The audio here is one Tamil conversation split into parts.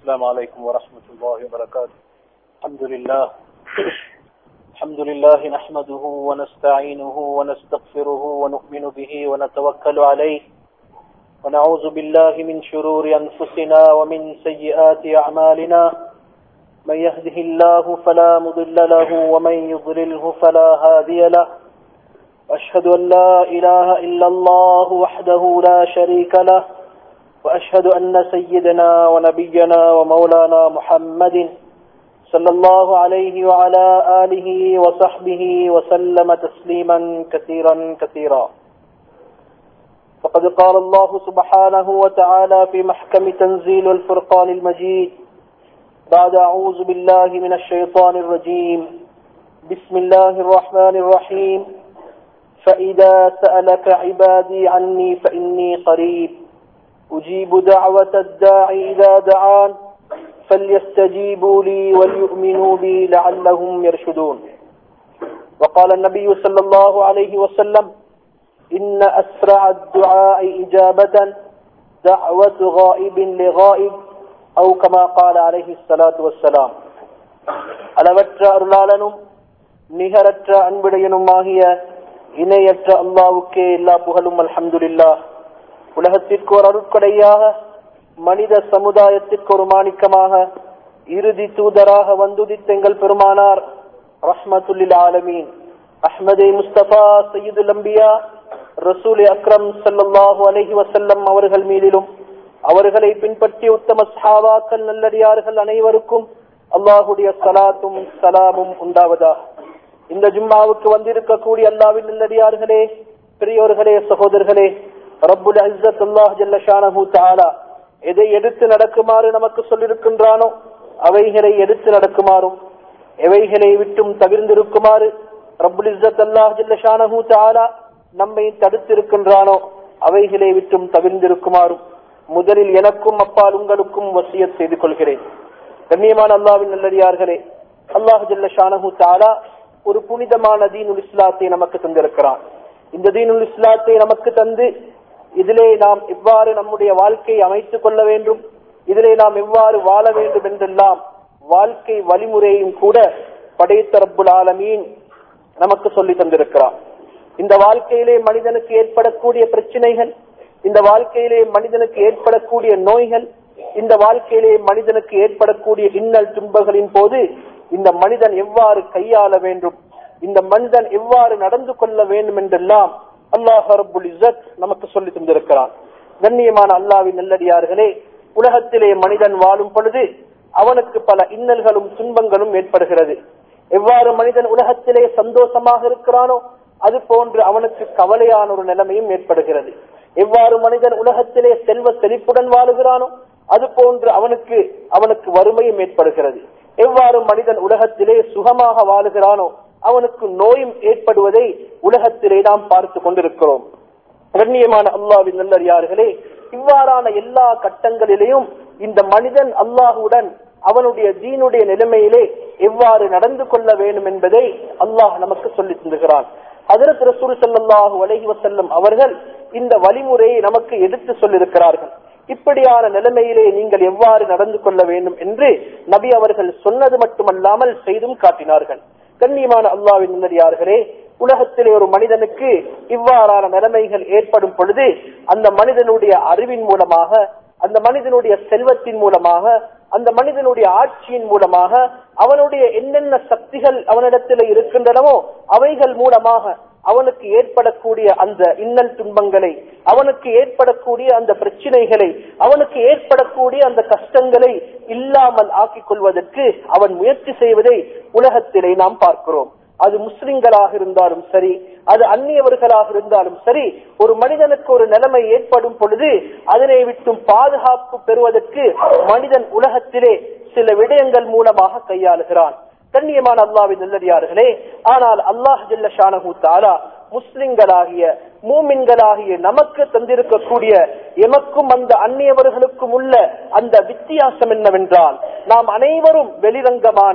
السلام عليكم ورحمة الله وبركاته. الحمد لله نحمده ونستعينه ونستغفره ونؤمن به ونتوكل عليه ونعوذ بالله من شرور أنفسنا ومن سيئات أعمالنا. من يهده الله فلا مضل له ومن يضلله فلا هادي له. وأشهد أن لا إله إلا الله وحده لا شريك له. وأشهد أن سيدنا ونبينا ومولانا محمد صلى الله عليه وعلى آله وصحبه وسلم تسليما كثيرا كثيرا. فقد قال الله سبحانه وتعالى في محكم تنزيل الفرقان المجيد بعد أعوذ بالله من الشيطان الرجيم. بسم الله الرحمن الرحيم. فإذا سألك عبادي عني فإني قريب أجيب دعوة الداعي إذا دعان فليستجيبوا لي وليؤمنوا بي لعلهم يرشدون. وقال النبي صلى الله عليه وسلم إن أسرع الدعاء إجابة دعوة غائب لغائب أو كما قال عليه الصلاة والسلام. அளவற்ற அருளாளனும் நிகரற்ற அன்புடையனுமாகிய இணையற்ற அல்லாஹ்வுக்கே எல்லா புகழும். அல்ஹம்துலில்லாஹ். உலகத்திற்கு ஒரு அருட்கொடையாக, மனித சமுதாயத்திற்கு ஒரு மாணிக்கமாக, இறுதி தூதராக வந்துதித்த எங்கள் பெருமானார் ரஹ்மத்துல்லில் ஆலமீன் அஹ்மதே முஸ்தபா சய்யிதுல் அம்பியா ரசூல் அக்ரம் ஸல்லல்லாஹு அலைஹி வஸல்லம் அவர்கள் மீதிலும் அவர்களை பின்பற்றிய உத்தம சஹாபாக்கள் நல்லடியார்கள் அனைவருக்கும் அல்லாஹ்வுடைய ஸலாத்தும் ஸலாமும் உண்டாவதாக. இந்த ஜும்மாவுக்கு வந்திருக்கக்கூடிய அல்லாஹ்வின் நல்லடியார்களே, பெரியோர்களே, சகோதரர்களே, ரப்புல் இஸ்ஸத் அல்லாஹ் ஜல்ல ஷானஹு தஆலா எதை எடுத்து நடக்குமாறு நமக்கு சொல்லியிருக்கின்றானோ அவைகளை எடுத்து நடக்குமாறும், எவைகளை விட்டும் தவிர்ந்திருக்குமாறு ரப்புல் இஸ்ஸத் அல்லாஹ் ஜல்ல ஷானஹு தஆலா நம்மை தடுத்திருக்கின்றானோ அவைகளை விட்டும் தவிர்ந்திருக்குமாறும் முதலில் எனக்கும் அப்பால் உங்களுக்கும் வசியத் செய்து கொள்கிறேன். கண்ணியமான அல்லாஹ்வின் நல்லடியார்களே, அல்லாஹ் ஜல்ல ஷானஹு தஆலா ஒரு புனிதமான தீனுல் இஸ்லாத்தை நமக்கு தந்திருக்கிறான். இந்த தீனுல் இஸ்லாத்தை நமக்கு தந்து இதிலே நாம் எவ்வாறு நம்முடைய வாழ்க்கையை அமைத்துக் கொள்ள வேண்டும், இதிலே நாம் எவ்வாறு வாழ வேண்டும் என்றெல்லாம் வாழ்க்கை வழிமுறையும் கூட படைத்த ரப்புல் ஆலமீன் நமக்கு சொல்லி தந்திருக்கிறார். இந்த வாழ்க்கையிலே மனிதனுக்கு ஏற்படக்கூடிய பிரச்சனைகள், இந்த வாழ்க்கையிலே மனிதனுக்கு ஏற்படக்கூடிய நோய்கள், இந்த வாழ்க்கையிலே மனிதனுக்கு ஏற்படக்கூடிய இன்னல் துன்பங்களின் போது இந்த மனிதன் எவ்வாறு கையாள வேண்டும், இந்த மனிதன் எவ்வாறு நடந்து கொள்ள வேண்டும் என்றெல்லாம் அல்லாஹ் ரப்புல் இஸ்ஸத் நமக்கு சொல்லி தந்திருக்கிறான். கண்ணியமான அல்லாஹ்வின் நல்லடியார்களே, உலகத்திலே மனிதன் வாழும் பொழுது அவனுக்கு பல இன்னல்களும் துன்பங்களும் ஏற்படுகிறது. எவ்வாறு மனிதன் உலகத்திலே சந்தோஷமாக இருக்கிறானோ அது போன்று அவனுக்கு கவலையான ஒரு நிலைமையும் ஏற்படுகிறது. எவ்வாறு மனிதன் உலகத்திலே செல்வ செழிப்புடன் வாழுகிறானோ அது போன்று அவனுக்கு வறுமையும் ஏற்படுகிறது. எவ்வாறு மனிதன் உலகத்திலே சுகமாக வாழுகிறானோ அவனுக்கு நோயும் ஏற்படுவதை உலகத்திலே நாம் பார்த்து கொண்டிருக்கிறோம். கண்ணியமான அல்லாஹ்வின் நல்லடியார்களே, இவ்வாறான எல்லா கட்டங்களிலேயும் இந்த மனிதன் அல்லாஹுடன் அவனுடைய தீனுடைய நிலைமையிலே எவ்வாறு நடந்து கொள்ள வேண்டும் என்பதை அல்லாஹ் நமக்கு சொல்லி தந்துகிறான். ஹஜ்ரத் ரசூல் ஸல்லல்லாஹு அலைஹி வஸல்லம் அவர்கள் இந்த வழிமுறையை நமக்கு எடுத்து சொல்லியிருக்கிறார்கள். இப்படியான நிலைமையிலே நீங்கள் எவ்வாறு நடந்து கொள்ள வேண்டும் என்று நபி அவர்கள் சொன்னது மட்டுமல்லாமல் செய்தும் காட்டினார்கள். கண்ணியமான அல்லாஹ்வின் நல்லடியார்களே, உலகத்திலே ஒரு மனிதனுக்கு இவ்வாறான நிலைமைகள் ஏற்படும் பொழுது அந்த மனிதனுடைய அறிவின் மூலமாக, அந்த மனிதனுடைய செல்வத்தின் மூலமாக, அந்த மனிதனுடைய ஆட்சியின் மூலமாக, அவனுடைய என்னென்ன சக்திகள் அவனிடத்தில் இருக்கின்றனவோ அவைகள் மூலமாக அவனுக்கு ஏற்படக்கூடிய அந்த இன்னல் துன்பங்களை, அவனுக்கு ஏற்படக்கூடிய அந்த பிரச்சனைகளை, அவனுக்கு ஏற்படக்கூடிய அந்த கஷ்டங்களை இல்லாமல் ஆக்கிக் கொள்வதற்கு அவன் முயற்சி செய்வதை உலகத்திலே நாம் பார்க்கிறோம். அது முஸ்லிம்களாக இருந்தாலும் சரி, அது அந்நியவர்களாக இருந்தாலும் சரி, ஒரு மனிதனுக்கு ஒரு நிலைமை ஏற்படும் பொழுது அதனை விட்டும் பாதுகாப்பு பெறுவதற்கு மனிதன் உலகத்திலே சில விடயங்கள் மூலமாக கையாளுகிறான். கண்ணியமான அல்லாஹ்வின் நல்லடியார்களே, ஆனால் அல்லாஹ் ஜல்ல ஷானஹு தஆலா முஸ்லிம்களாகிய மூமின்களாகிய நமக்கு தந்திருக்கக்கூடிய எமக்கும் அந்த அந்நியவர்களுக்கும் உள்ள அந்த வித்தியாசம் என்னவென்றால், நாம் அனைவரும் வெளிரங்கமான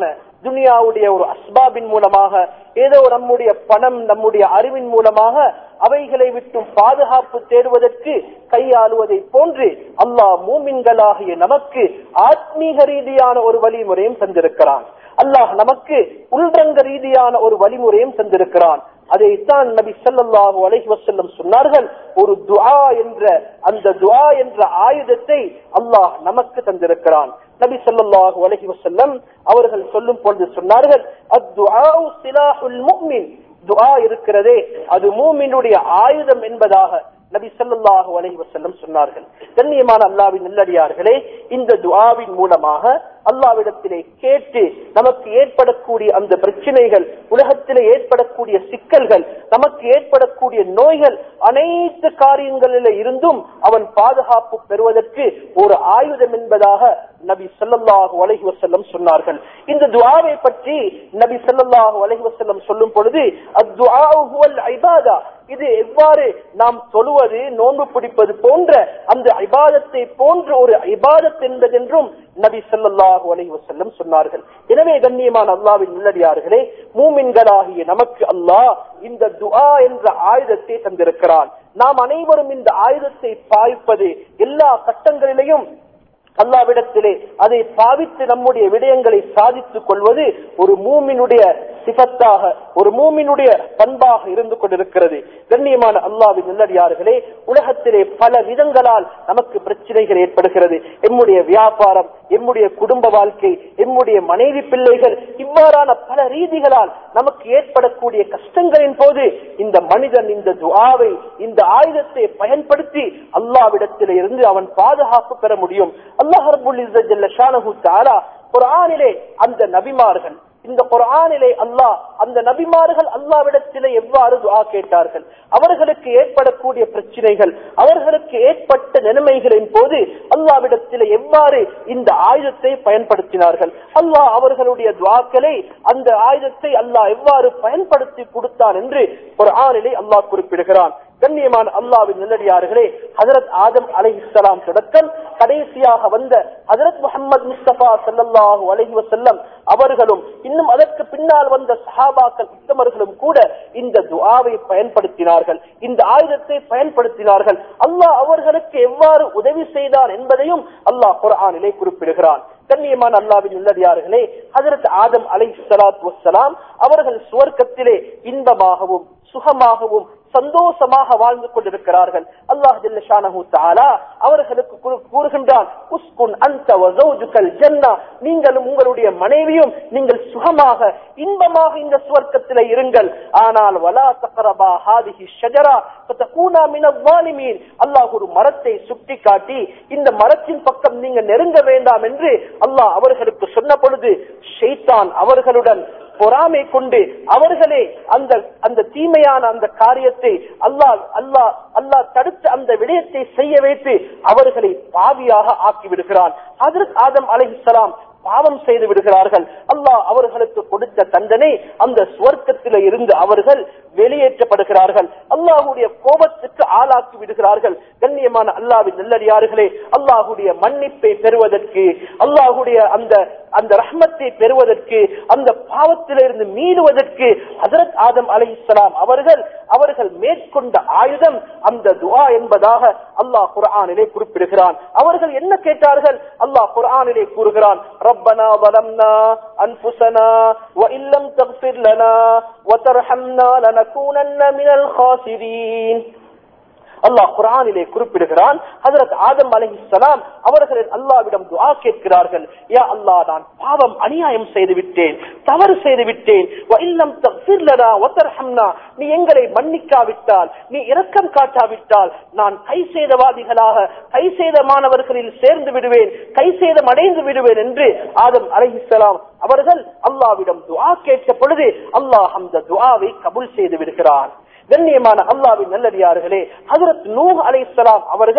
துனியாவுடைய ஒரு அஸ்பாபின் மூலமாக, ஏதோ நம்முடைய பணம், நம்முடைய அறிவின் மூலமாக அவைகளை விட்டும் பாதுகாப்பு தேடுவதற்கு கையாளுவதை போன்று அல்லாஹ் மூமின்களாகிய நமக்கு ஆத்மீக ரீதியான ஒரு வழிமுறையும் தந்திருக்கிறான். அல்லாஹ் நமக்கு உள்ரங்க ரீதியான ஒரு வழிமுறையும் தந்திருக்கிறான். அதைத்தான் நபி ஸல்லல்லாஹு அலைஹி வஸல்லம் சொன்னார்கள், ஒரு துஆ என்ற அந்த துஆ என்ற ஆயுதத்தை அல்லாஹ் நமக்கு தந்திருக்கிறான். நபி ஸல்லல்லாஹு அலைஹி வஸல்லம் அவர்கள் சொல்லும் பொழுது சொன்னார்கள், அத்துஆஉ சிலாஹுல் முஃமின், துஆ இருக்கிறதே அது மூமினுடைய ஆயுதம் என்பதாக நபி ஸல்லல்லாஹு அலைஹி வஸல்லம் சொன்னார்கள். கண்ணியமான அல்லாஹ்வின் நல்லடியார்களே, இந்த துஆவின் மூலமாக அல்லாஹ்விடத்திலே கேட்டு நமக்கு ஏற்படக்கூடிய அந்த பிரச்சனைகள், உலகத்திலே ஏற்படக்கூடிய சிக்கல்கள், நமக்கு ஏற்படக்கூடிய நோய்கள், அனைத்து காரியங்களில் இருந்தும் அவன் பாதுகாப்பு பெறுவதற்கு ஒரு ஆயுதம் என்பதாக நபி ஸல்லல்லாஹு அலைஹி வஸல்லம் சொன்னார்கள். இந்த துஆவை பற்றி நபி ஸல்லல்லாஹு அலைஹி வஸல்லம் சொல்லும் பொழுது, அத்துஆஉ ஹுவல் இபாதா, இது எவ்வாறு நாம் தொழுவது, நோன்பு பிடிப்பது போன்ற அந்த இபாதத்தை போன்ற ஒரு இபாதத் என்பதென்றும் நபி ஸல்லல்லாஹு அலைஹி வஸல்லம் சொன்னார்கள். எனவே கண்ணியமான அல்லாஹ்வின் நல்லடியார்களே, மூமின்களாகிய நமக்கு அல்லாஹ் இந்த துஆ என்ற ஆயுதத்தை தந்திருக்கிறான். நாம் அனைவரும் இந்த ஆயுதத்தை பாவிப்பது, எல்லா கட்டங்களிலேயும் அல்லாஹ்விடத்திலே அதை பாவித்து நம்முடைய விடயங்களை சாதித்துக் கொள்வது ஒரு மூமினுடைய சிஃபத்தாக, ஒரு மூமினுடைய பண்பாக இருந்து கொண்டிருக்கிறது. கண்ணியமான அல்லாஹ்வின் நல்லடியார்களே, உலகத்திலே பல விதங்களால் நமக்கு பிரச்சனைகள் ஏற்படுகிறது. எம்முடைய வியாபாரம், எம்முடைய குடும்ப வாழ்க்கை, எம்முடைய மனைவி பிள்ளைகள், இவ்வாறான பல ரீதிகளால் நமக்கு ஏற்படக்கூடிய கஷ்டங்களின் போது இந்த மனிதன் இந்த துஆவை, இந்த ஆயுதத்தை பயன்படுத்தி அல்லாஹ்விடத்திலே இருந்து அவன் பாதுகாப்பு பெற முடியும். அல்லாஹ் ரப்புல் இஸ்ஸத் ஜல்ல ஷானஹு தஆலா குர்ஆனிலே அந்த நபிமார்கள், இந்த குர்ஆனிலே அல்லாஹ் அந்த நபிமார்கள் அல்லாஹ்விடத்திலே எவ்வாறு துஆ கேட்டார்கள், அவர்களுக்கு ஏற்படக்கூடிய பிரச்சனைகள், அவர்களுக்கு ஏற்பட்ட நிலைமைகளின் போது அல்லாஹ்விடத்திலே எவ்வாறு இந்த ஆயுதத்தை பயன்படுத்தினார்கள், அல்லாஹ் அவர்களுடைய துஆக்களை, அந்த ஆயுதத்தை அல்லாஹ் எவ்வாறு பயன்படுத்தி கொடுத்தான் என்று குர்ஆனிலே அல்லாஹ் குறிப்பிடுகிறான். கண்ணியமான அல்லாஹ்வின் நல்லடியார்களே, ஹஜ்ரத் ஆதம் அலைஹிஸ்ஸலாம் தொடக்கம் கடைசியாக வந்த ஹஜ்ரத் முஹம்மது முஸ்தபா ஸல்லல்லாஹு அலைஹி வஸல்லம் அவர்களும் இன்னும் அதற்கு பின்னால் வந்த சஹாபாக்கள் உத்தமர்களும் கூட இந்த துஆவை பயன்படுத்தினார்கள், இந்த ஆயுதத்தை பயன்படுத்தினார்கள். அல்லாஹ் அவர்களுக்கு எவ்வாறு உதவி செய்தார் என்பதையும் அல்லாஹ் குர்ஆனிலே குறிப்பிடுகிறான். கண்ணியமான அல்லாஹ்வின் நல்லடியார்களே, ஹஜ்ரத் ஆதம் அலைஹிஸ்ஸலாத்து வஸ்ஸலாம் அவர்கள் சுவர்க்கத்திலே இன்பமாகவும் சுகமாகவும் சந்தோஷமாக வாழ்ந்து கொண்டிருக்கிறார்கள். அல்லாஹ் ஜல்ல ஷானஹு தஆலா அவர்களுக்கு கூறுகின்றான், உஸ்குன் அன்த வ ஸௌஜுகல் ஜன்னah, நீங்களும் உங்களுடைய மனைவியும் நீங்கள் சுகமாக இன்பமாக இந்த சுவர்க்கத்திலே இருங்கள். ஆனால் வலா தக்ரபா ஹாதிஹி ஷஜரா ஃபதகூனா மினல் ஸாலிமீன், அல்லாஹ் ஒரு மரத்தை சுட்டிக்காட்டி இந்த மரத்தின் பக்கம் நீங்க நெருங்க வேண்டாம் என்று அல்லாஹ் அவர்களுக்கு சொன்ன பொழுது ஷைத்தான் அவர்களுடன் பொறாமை கொண்டு அவர்களே அந்த தீமையான அந்த காரியத்தை அல்லாஹ் தடுத்து அந்த விடயத்தை செய்ய வைத்து அவர்களை பாவியாக ஆக்கி விடுகிறான். ஹஜ்ரத் ஆதம் அலைஹிஸ்ஸலாம் பாவம் செய்து விடுகிறார்கள். அல்லாஹ் அவர்களுக்கு கொடுத்த தண்டனை, அந்த சுவர்க்கத்திலே இருந்து அவர்கள் வெளியேற்றப்படுகிறார்கள், அல்லாஹ்வுடைய கோபத்துக்கு ஆளாக்கி விடுகிறார்கள். கண்ணியமான அல்லாஹ்வின் நல்லடியார்களே, அல்லாஹ்வுடைய மன்னிப்பை பெறுவதற்கு, அல்லாஹ்வுடைய அந்த ரஹ்மத்தை பெறுவதற்கு, அந்த பாவத்திலிருந்து மீளுவதற்கு ஹஜ்ரத் ஆதம் அலைஹிஸ்ஸலாம் அவர்கள் மேற்கொண்ட ஆயுதம் அந்த துஆ என்பதாக அல்லாஹ் குர்ஆனிலே குறிப்பிடுகிறான். அவர்கள் என்ன கேட்டார்கள்? அல்லாஹ் குர்ஆனிலே கூறுகிறான், ரப்பனா ظلمنا انفسنا وان لم تغفر لنا وترحمنا لنكونن من الخاسرين. அல்லாஹ் குர்ஆனிலே குறிப்பிடுகிறான், ஹஜ்ரத் ஆதம் அலைஹிஸ்ஸலாம் அவர்கள் அல்லாஹ்விடம் துஆ கேட்கிறார்கள், யா அல்லாஹ், நான் பாவம் அநியாயம் செய்து விட்டேன், தவறு செய்து விட்டேன், வ இல்லம் தக்ஃபிர் லனா வ தர்ஹம்னா, நீ எங்களை மன்னிக்காவிட்டால், நீ இரக்கம் காட்டாவிட்டால் நான் கைசேதமானவர்களில் சேர்ந்து விடுவேன், கைசேதம் அடைந்து விடுவேன் என்று ஆதம் அலைஹிஸ்ஸலாம் அவர்கள் அல்லாஹ்விடம் துஆ கேட்ட பொழுது அல்லாஹ் அந்த துஆவை கபூல் செய்து விடுகிறான். கண்ணியமான அல்லாஹ்வின் நல்லடியார்களே, ஹஜ்ரத் நூஹ் அலைஹிஸ்ஸலாம் அவர்கள்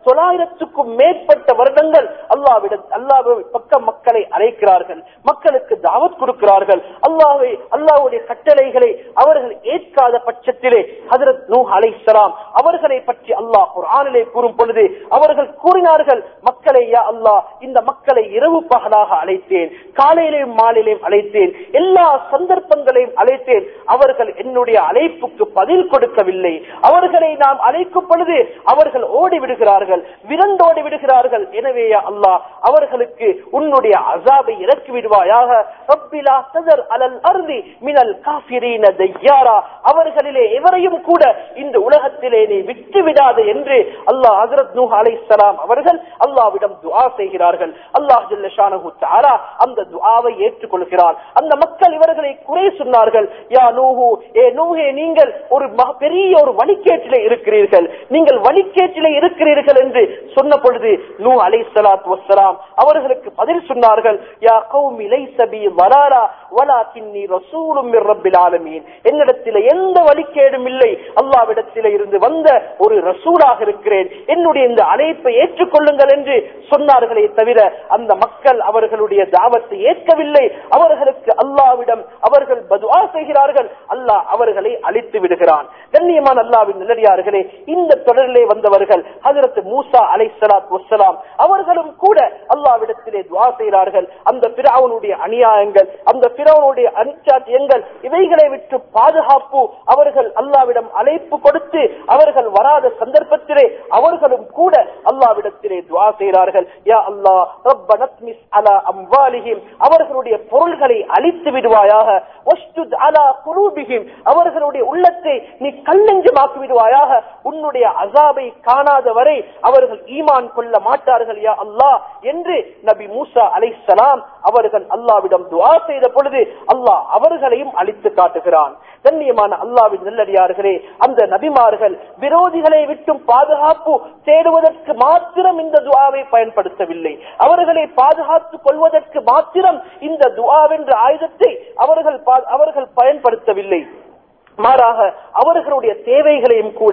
900க்கும் மேற்பட்ட வருடங்கள் அல்லாஹ்வை பக்கம் மக்களை அழைக்கிறார்கள், மக்களுக்கு தாவத் கொடுக்கிறார்கள். அல்லாஹ்வுடைய கட்டளைகளை அவர்கள் ஏற்காத பட்சத்திலே ஹஜ்ரத் நூஹ் அலைஹிஸ்ஸலாம் அவர்களை பற்றி அல்லாஹ் குர்ஆனிலே கூறும் பொழுது அவர்கள் கூறினார்கள், மக்களே யா அல்லாஹ், இந்த மக்களை இரவு பகலாக அழைத்தேன், காலையிலேயும் மாலையிலேயும் அழைத்தேன், எல்லா சந்தர்ப்பங்களையும் அழைத்தேன், அவர்கள் என்னுடைய அழைப்புக்கு பதில் கொடுக்கவில்லை. அவர்களை நாம் அழைக்கும் பொழுது அவர்கள் ஓடி விடுகிறார்கள், விரண்டோடி விடுகிறார்கள். எனவே யா அல்லாஹ், அவர்களுக்கு உன்னுடைய அஸாபை இறக்கி விடுவாயாக. ரப்பி லா தஸர் அலல் அர்தி மினல் காஃபிரீன தய்யாரா, அவர்களிலே எவரையும் கூட இந்த உலகத்திலே நீ விட்டு விடாதே என்று அல்லாஹ் ஹஜ்ரத் நூஹ் அலைஹிஸ்ஸலாம் அவர்கள் அல்லாஹ்விடம் துஆ செய்கிறார்கள். அல்லாஹ் ஜல்ல ஷானஹு தஆலா அந்த துஆவை ஏற்றுக்கொள்கிறார். அந்த மக்கள் இவர்களை குறை சொன்னார்கள். யா நூஹு, ஏ நூஹே, நீங்கள் ஒரு பெரிய ஒரு வழிகேட்டிலே இருக்கிறீர்கள், நீங்கள் வழிகேட்டிலே இருக்கிறீர்கள் என்று சொன்ன பொழுது நூஹ் அலைஹிஸ்ஸலாத்து வஸ்ஸலாம் அவர்களுக்கு பதில் சொன்னார்கள், யா கௌமி லைஸ பி வலாலா வலாகின்னி ரசூலும் மிர் ரப்பில் ஆலமீன், என்னிடத்தில் எந்த வழிகேடும் இல்லை, அல்லாஹ்விடத்திலே இருந்து வந்த ஒரு ரசூலாக இருக்கிறேன், என்னுடைய இந்த அழைப்பை ஏற்றுக்கொள்ளுங்கள் என்று சொன்னார்களே தவிர அந்த மக்கள் அவர்களுடைய தாவத்தை ஏற்கவில்லை. அவர்களுக்கு அல்லாஹ்விடம் அவர்கள் பதுஆ செய்கிறார்கள், அல்லாஹ் அவர்களை அழித்து விடுகிறான். கண்ணியமான அல்லாஹ்வின் நல்லடியார்களே, இந்த தொடரிலே வந்தவர்கள் ஹஜ்ரத் மூசா அலைஹிஸ்ஸலாத்து வஸ்ஸலாம் அவர்களும் கூட அல்லாஹ்விடத்திலே துஆ செய்கிறார்கள். அந்த ஃபிரௌனுடைய அநியாயங்கள், அந்த ஃபிரௌனுடைய அநியாயங்கள், இவைகளை விட்டு பாதுகாப்பு அவர்கள் அல்லாஹ்விடம் அழைப்பு கொடுத்து அவர்கள் வராத சந்தர்ப்பத்திலே அவர்களும் கூட அல்லாஹ்விடத்திலே துஆ செய்கிறார்கள். யா அல்லாஹ், ரப்பனா தஸ்மிஸ் அலா அம்வாலிஹிம், அவர்களுடைய பொருள்களை அழித்து விடுவாயாக. வஷ்துத் அலா குலூபிஹிம், அவர்களுடைய உள்ளத்தை நீ கல்லஞ்சமாக்கி விடுவாயாக. உன்னுடைய அஸாபை காணாத வரை அவர்கள் ஈமான் கொள்ள மாட்டார்கள் யா அல்லாஹ் என்று நபி மூசா அலைஹிஸ்ஸலாம் அவர்கள் அல்லாஹ்விடம் துஆ செய்த பொழுது அல்லாஹ் அவர்களையும் அழித்து காட்டுகிறான். கண்ணியமான அல்லாஹ்வின் நல்லடியார்களே, அந்த நபிமார்கள் விரோதிகளை விட்டும் பாதுகாப்பு தேடுவதற்கு மாத்திரம் இந்த துஆவை பயன்படுத்தவில்லை, அவர்களை பாதுகாத்துக் கொள்வதற்கு மாத்திரம் இந்த துஆவென்ற ஆயுதத்தை அவர்கள் பயன்படுத்தவில்லை. மாறாக அவர்களுடைய தேவைகளையும் கூட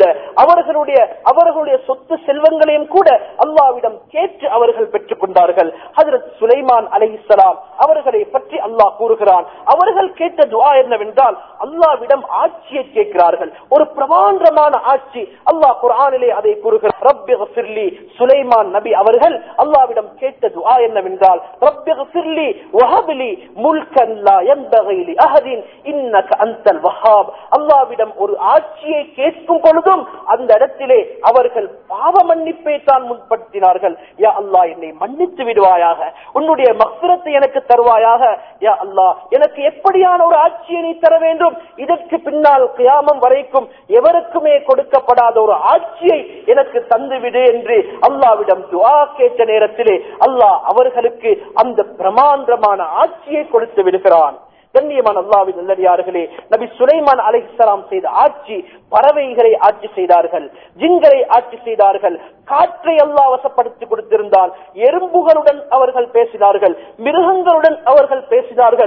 அவர்களுடைய சொத்து செல்வங்களையும் கூட அல்லாஹ்விடம் கேட்டு அவர்கள் பெற்றுக் கொண்டார்கள். ஹஜ்ரத் சுலைமான் அலைஹிஸ்ஸலாம் அவர்களை பற்றி அல்லாஹ் கூறுகிறான், அவர்கள் கேட்ட துஆ என்னவென்றால் அல்லாஹ்விடம் ஆட்சியை கேட்கிறார்கள், ஒரு பிரமாண்டமான ஆட்சி. அல்லாஹ் குர்ஆனிலே அதை கூறுகிறார். ரப்பி ஃபிர்லி, சுலைமான் நபி அவர்கள் அல்லாஹ்விடம் கேட்ட துஆ என்னவென்றால் ரப்பி ஃபிர்லி வஹப்லி முல்கன் லா யன்பகி லி அஹதின் இன்னக அன்தல் வஹாப். அல்லாஹ்விடம் ஒரு ஆட்சியை கேட்கும் பொழுதும் அந்த இடத்திலே அவர்கள் பாவ மன்னிப்பை தான் முன்படுத்தினார்கள். யா அல்லாஹ், என்னை மன்னித்து விடுவாயாக, உன்னுடைய மக்ஃபிரத்தை எனக்கு தருவாயாக. யா அல்லாஹ், எனக்கு எப்படியான ஒரு ஆட்சியை நீ தர வேண்டும், இதற்கு பின்னால் கியாமம் வரைக்கும் எவருக்குமே கொடுக்கப்படாத ஒரு ஆட்சியை எனக்கு தந்துவிடு என்று அல்லாஹ்விடம் துஆ கேட்ட நேரத்திலே அல்லாஹ் அவர்களுக்கு அந்த பிரமாண்டமான ஆட்சியை கொடுத்து விடுகிறான். கண்ணியமான அல்லாஹ்வின் நல்லடியார்களே, நபி சுலைமான் அலைஹிஸ்ஸலாம் செய்த ஆட்சி, பறவைகளை ஆட்சி செய்தார்கள், ஜின்களை ஆட்சி செய்தார்கள், காற்றை அல்லாஹ் வசப்படுத்தி கொடுத்திருந்தால் எறும்புகளுடன் அவர்கள் பேசினார்கள், மிருகங்களுடன் அவர்கள் பேசினார்கள்.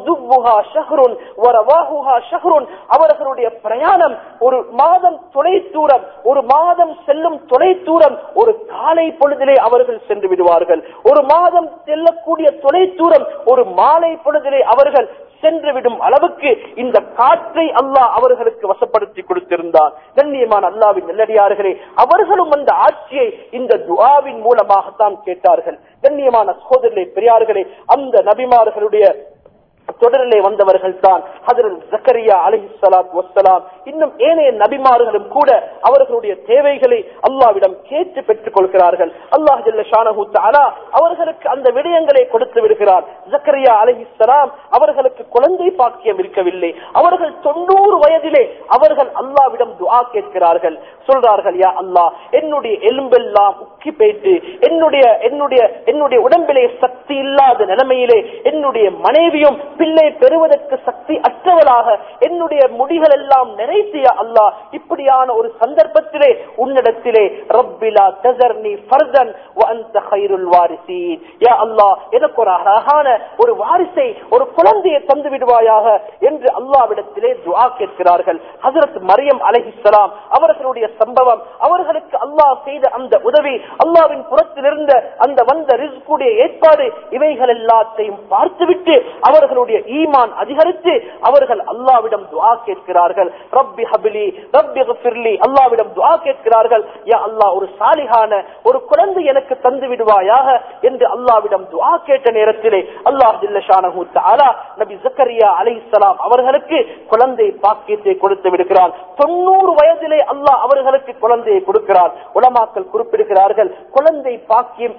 அவர்களுடைய பிரயாணம் ஒரு மாதம் தொலை தூரம், ஒரு மாதம் செல்லும் தொலை தூரம் ஒரு காலை பொழுதிலே அவர்கள் சென்று விடுவார்கள். ஒரு மாதம் செல்லக்கூடிய தொலை தூரம் ஒரு மாலை பொழுதிலே அவர்கள் சென்றுவிடும் அளவுக்கு இந்த காற்றை அல்லாஹ் அவர்களுக்கு வசப்படுத்தி கொடுத்திருந்தார். கண்ணியமான அல்லாஹ்வின் நல்லடியார்களே, அவர்களும் அந்த ஆட்சியை இந்த துஆவின் மூலமாகத்தான் கேட்டார்கள். கண்ணியமான சகோதரர்களே, பெரியார்களே, அந்த நபிமார்களுடைய தொடரிலே வந்தவர்கள் தான் ஹஜ்ரத் ஜக்கரியா அலைஹிஸ்ஸலாத்து வஸ்ஸலாம். இன்னும் ஏனைய நபிமார்களும் கூட அவர்களுடைய தேவைகளை அல்லாஹ்விடம் கேட்டு பெற்றுக் கொள்கிறார்கள். அல்லாஹ் ஜல்ல ஷானஹு தஆலா அவர்களுக்கு அந்த விடயங்களை கொடுத்து விடுகிறார். ஜக்கரியா அலைஹிஸ்ஸலாம் அவர்களுக்கு குழந்தை பாக்கியம் இருக்கவில்லை. அவர்கள் 90 வயதிலே அவர்கள் அல்லாஹ்விடம் துஆ கேட்கிறார்கள். சொல்றார்கள், யா அல்லாஹ், என்னுடைய எலும்பெல்லாம் உக்கி போயிட்டு என்னுடைய உடம்பிலே சக்தி இல்லாத நிலைமையிலே என்னுடைய மனைவியும் பிள்ளை பெறுவதற்கு சக்தி அற்றவளாக என்னுடைய முடிகள் எல்லாம் நிறைத்தியா அல்லாஹ், இப்படியான ஒரு சந்தர்ப்பத்திலே உன்னிடத்திலே ரப்பிலா தஸர்னி ஃபர்தன் வ அன்த கைருல் வாரிசீன், யா அல்லாஹ் எனக்கு ஒரு அழகான ஒரு வாரிசை, ஒரு குழந்தையை தந்து விடுவாயாக என்று அல்லாஹ்விடத்திலே துஆ கேட்கிறார்கள். ஹஜ்ரத் மரியம் அலைஹிஸ்ஸலாம் அவர்களுடைய சம்பவம், அவர்களுக்கு அல்லாஹ் செய்த அந்த உதவி, அல்லாஹ்வின் புறத்தில் இருந்த அந்த வந்த ரிஸ்குடைய ஏற்பாடு, இவைகள் எல்லாத்தையும் பார்த்துவிட்டு அவர்களுடைய ஈமான் அதிகரித்து அவர்கள் அல்லாஹ்விடம் துஆ கேட்கிறார்கள். ரப்பி ஹப்லி ரப்பி ஃபிர்லி, அல்லாஹ்விடம் துஆ கேட்கிறார்கள். யா அல்லாஹ் ஒரு சாலிஹான ஒரு குழந்தை எனக்கு தந்து விடுவாயாக என்று அல்லாஹ்விடம் துஆ கேட்ட நேரத்திலே அல்லாஹ் ஜல்ல ஷானஹு தஆலா நபி ஜக்கரியா அலைஹிஸ்ஸலாம் அவர்களுக்கு குழந்தை பாக்கியத்தை கொடுத்து விடுகிறார். 90 வயதிலே அல்லாஹ் அவர்களுக்கு குழந்தையை கொடுக்கிறார். உலமாக்கள் குறிப்பிடுகிறார்கள், குழந்தை பாக்கியம்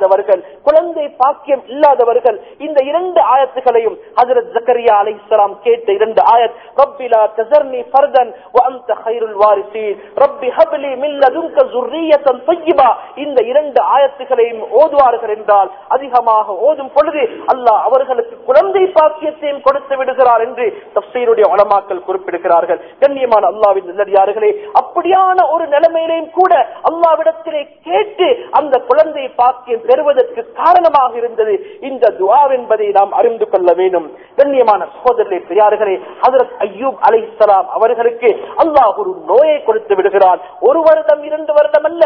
இல்லாதவர்கள் இந்த 2 ஆயத்துகளையும் ஹஜ்ரத் ஜக்கரியா அலைஹிஸ்ஸலாம் கேட்ட 2 ஆயத், ரப்பி லா தஸர்னி ஃபர்தன் வ அன்த கைருல் வாரிசீன் ரப்பி ஹப்லி மின் லதுன்க ஸுர்ரியத்தன் தய்யிபா, இந்த 2 ஆயத்துகளையும் ஓதுவார்கள் என்றால், அதிகமாக ஓதும் பொழுது அல்லாஹ் அவர்களுக்கு குழந்தை பாக்கியத்தையும் கொடுத்து விடுகிறார் என்று தஃசீருடைய உலமாக்கள் குறிப்பிடுகிறார்கள். கண்ணியமான அல்லாஹ்வின் நல்லடியார்களே, அப்படியான ஒரு நிலைமையிலேயும் கூட அல்லாஹ்விடத்திலே கேட்டு அந்த குழந்தை பாக்கியம் பெறுவதற்கு காரணமாக இருந்தது இந்த துஆ என்பதை நாம் அறிந்து கொள்ள வேண்டும். கண்ணியமான சகோதரர்களே, பெரியார்களே, ஹஜ்ரத் அய்யூப் அலைஹிஸ்ஸலாம் அவர்களுக்கு அல்லாஹ் ஒரு நோயை கொடுத்து விடுகிறார். 1 வருடம் 2 வருடம் அல்ல,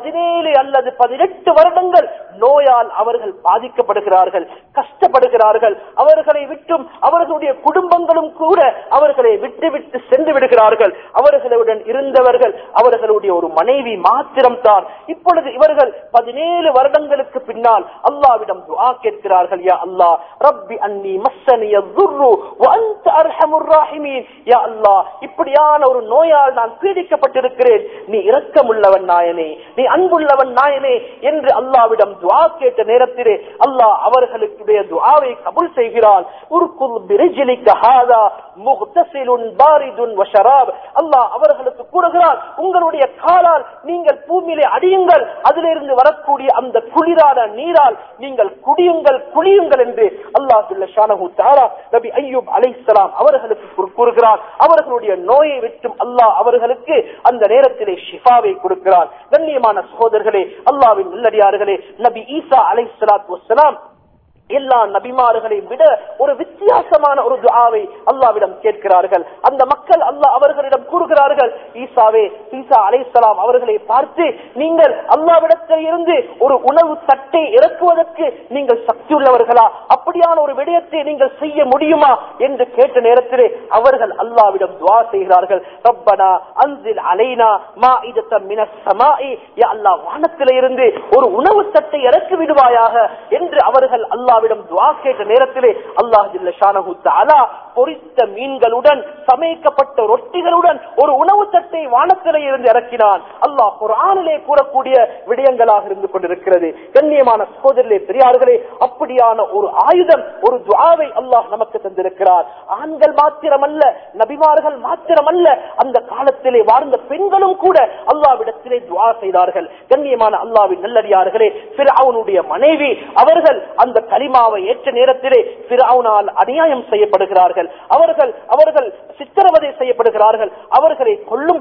17 அல்லது 18 வருடங்கள் நோயால் அவர்கள் பாதிக்கப்படுகிறார்கள், கஷ்டப்படுகிறார்கள். அவர்களை விட்டும் அவர்களுடைய குடும்பங்களும் கூட அவர்களை விட்டு சென்று விடுகிறார்கள். அவர்களுடன் இருந்தவர்கள் அவர்களுடைய ஒரு மனைவி மாத்திரம்தான். இப்பொழுது இவர்கள் 17 வருடங்களுக்கு பின்னால் அல்லாஹ்விடம் துஆ கேட்கிறார்கள். யா அல்லாஹ் ரப்பி அன்னி மஸ்ஸனிய ذுர்ரு வ அன்த அர்ஹமுர் ராஹிமீன், யா அல்லாஹ் இப்படியான ஒரு நோயால் நான் பீடிக்கப்பட்டிருக்கிறேன், நீ இரக்கமுள்ளவன் நாயனே, நீ அன்புள்ளவன் நாயனே என்று அல்லாஹ்விடம் துஆ கேட்ட நேரத்திலே அல்லாஹ் அவர்களுடைய துஆவை கபூல் செய்கிறான். உர்குல் பிரிஜ்லிக ஹாதா முக்தஸிலுன் பாரிதுன் வ ஷராப், அல்லாஹ் அவர்களுக்கு கூறுகிறான், உங்களுடைய காலால் நீங்கள் பூமியிலே அடியுங்கள், அதிலிருந்து வரக்கூடிய அந்த குளிரான நீரால் நீங்கள் குடியுங்கள் என்று அல்லாஹ் ஜல்ல ஷானஹு தஆலா நபி அய்யூப் அலைஹிஸ்ஸலாம் அவர்களுக்கு கூறுகிறார். அவர்களுடைய நோயை விட்டும் அல்லாஹ் அவர்களுக்கு அந்த நேரத்திலே ஷிஃபாவை கொடுக்கிறார். கண்ணியமான சகோதரர்களே, அல்லாஹ்வின் நல்லடியார்களே, நபி ஈசா அலைஹிஸ்ஸலாத்து வஸ்ஸலாம் எல்லா நபிமார்களை விட ஒரு வித்தியாசமான ஒரு துஆவை அல்லாஹ்விடம் கேட்கிறார்கள். அந்த மக்கள் அல்லாஹ் அவர்களிடம் கூறுகிறார்கள், ஈசா அலைஹிஸ்ஸலாம் அவர்களை பார்த்து, நீங்கள் அல்லாஹ்விடத்தில் இருந்து ஒரு உணவு தட்டை இறக்குவதற்கு நீங்கள் சக்தி உள்ளவர்களா, அப்படியான ஒரு விடயத்தை நீங்கள் செய்ய முடியுமா என்று கேட்ட நேரத்திலே அவர்கள் அல்லாஹ்விடம் துஆ செய்கிறார்கள். ரப்பனா அன்சில் அலைனா மாஇதத்தம் மினஸ் ஸமாஇ, யா அல்லாஹ் வானத்திலே இருந்து ஒரு உணவு தட்டை இறக்கி விடுவாயாக என்று அவர்கள் அல்லாஹ்விடம் துஆ கேட்ட நேரத்திலே அல்லாஹ் ஜல்ல ஷானஹு தஆலா பொரித்த மீன்களுடன் சமைக்கப்பட்ட ரொட்டிகளுடன் ஒரு உணவு தட்டை வானத்திலே இருந்து இறக்கினான். அல்லாஹ் குர்ஆனிலே கூறக்கூடிய விடயங்களாக இருந்து கொண்டிருக்கிறது. கண்ணியமான சகோதரர்களே, பெரியார்களே, அப்படியான ஒரு ஆயுதம், ஒரு துஆவை அல்லாஹ் நமக்கு தந்திருக்கிறார். ஆண்கள் மாத்திரமல்ல, நபிமார்கள் மாத்திரமல்ல, அந்த காலத்திலே வாழ்ந்த பெண்களும் கூட அல்லாஹ்விடத்திலே துஆ செய்தார்கள். கண்ணியமான அல்லாஹ்வின் நல்லடியார்களே, ஃபிர்அவுனுடைய மனைவி அவர்கள் அந்த கலிமாவை ஏற்ற நேரத்திலே ஃபிர்அவுனால் அநியாயம் செய்யப்படுகிறார்கள். அவர்கள் சித்திரவதை செய்யப்படுகிறார்கள். அவர்களை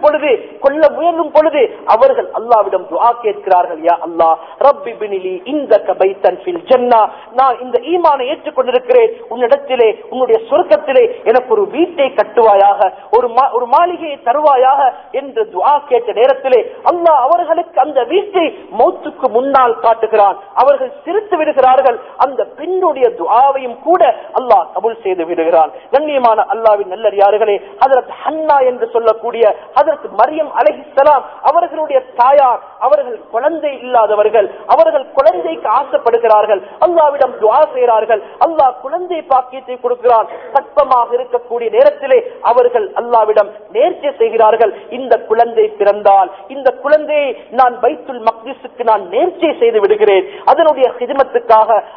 கொல்ல முயலும் பொழுது அவர்கள் அல்லாஹ்விடம் துஆ கேட்கிறார்கள். யா அல்லாஹ் ரப்பி பினிலி இந்தக பைத்தன் ஃபில் ஜன்னah, நான் இந்த ஈமானை ஏற்றுக்கொண்டிருக்கிறேன், உன்னிடத்திலே உன்னுடைய சொர்க்கத்திலே எனக்கு ஒரு வீட்டை கட்டுவாயாக, ஒரு மாளிகையை தருவாயாக என்று துஆ கேட்ட நேரத்திலே அல்லாஹ் அவர்களுக்கு அந்த வீட்டை மௌத்துக்கு முன்னால் காட்டுகிறான். அவர்கள் சிரித்து விடுகிறார்கள். அந்த பெண்ணுடைய துஆவையும் கூட அல்லாஹ் கபூல் செய்து விடுகிறான். கண்ணியமான அல்லாஹ்வின் நல்லடியார்களே, ஹஜ்ரத் ஹன்னா என்று சொல்லக்கூடிய ஹஜ்ரத் மரியம் அலைஹிஸ்ஸலாம் அவர்களுடைய தாயார், அவர்கள் குழந்தை இல்லாதவர்கள், அவர்கள் குழந்தைக்கு ஆசைப்படுகிறார்கள், அல்லாஹ்விடம் துஆ செய்கிறார்கள். அல்லாஹ் குழந்தை பாக்கியத்தை கொடுக்கிறான். கற்பமாக இருக்கக்கூடிய நேரத்திலே அவர்கள் அல்லாஹ்விடம் நேர்ச்சை செய்கிறார்கள், இந்த குழந்தை பிறந்தால் இந்த குழந்தையை நான் பைத்துல் மக்திஸுக்கு நான் நேர்ச்சை செய்து விடுகிறேன், அதனுடைய ஹிதமத்துக்காக, அதனுடைய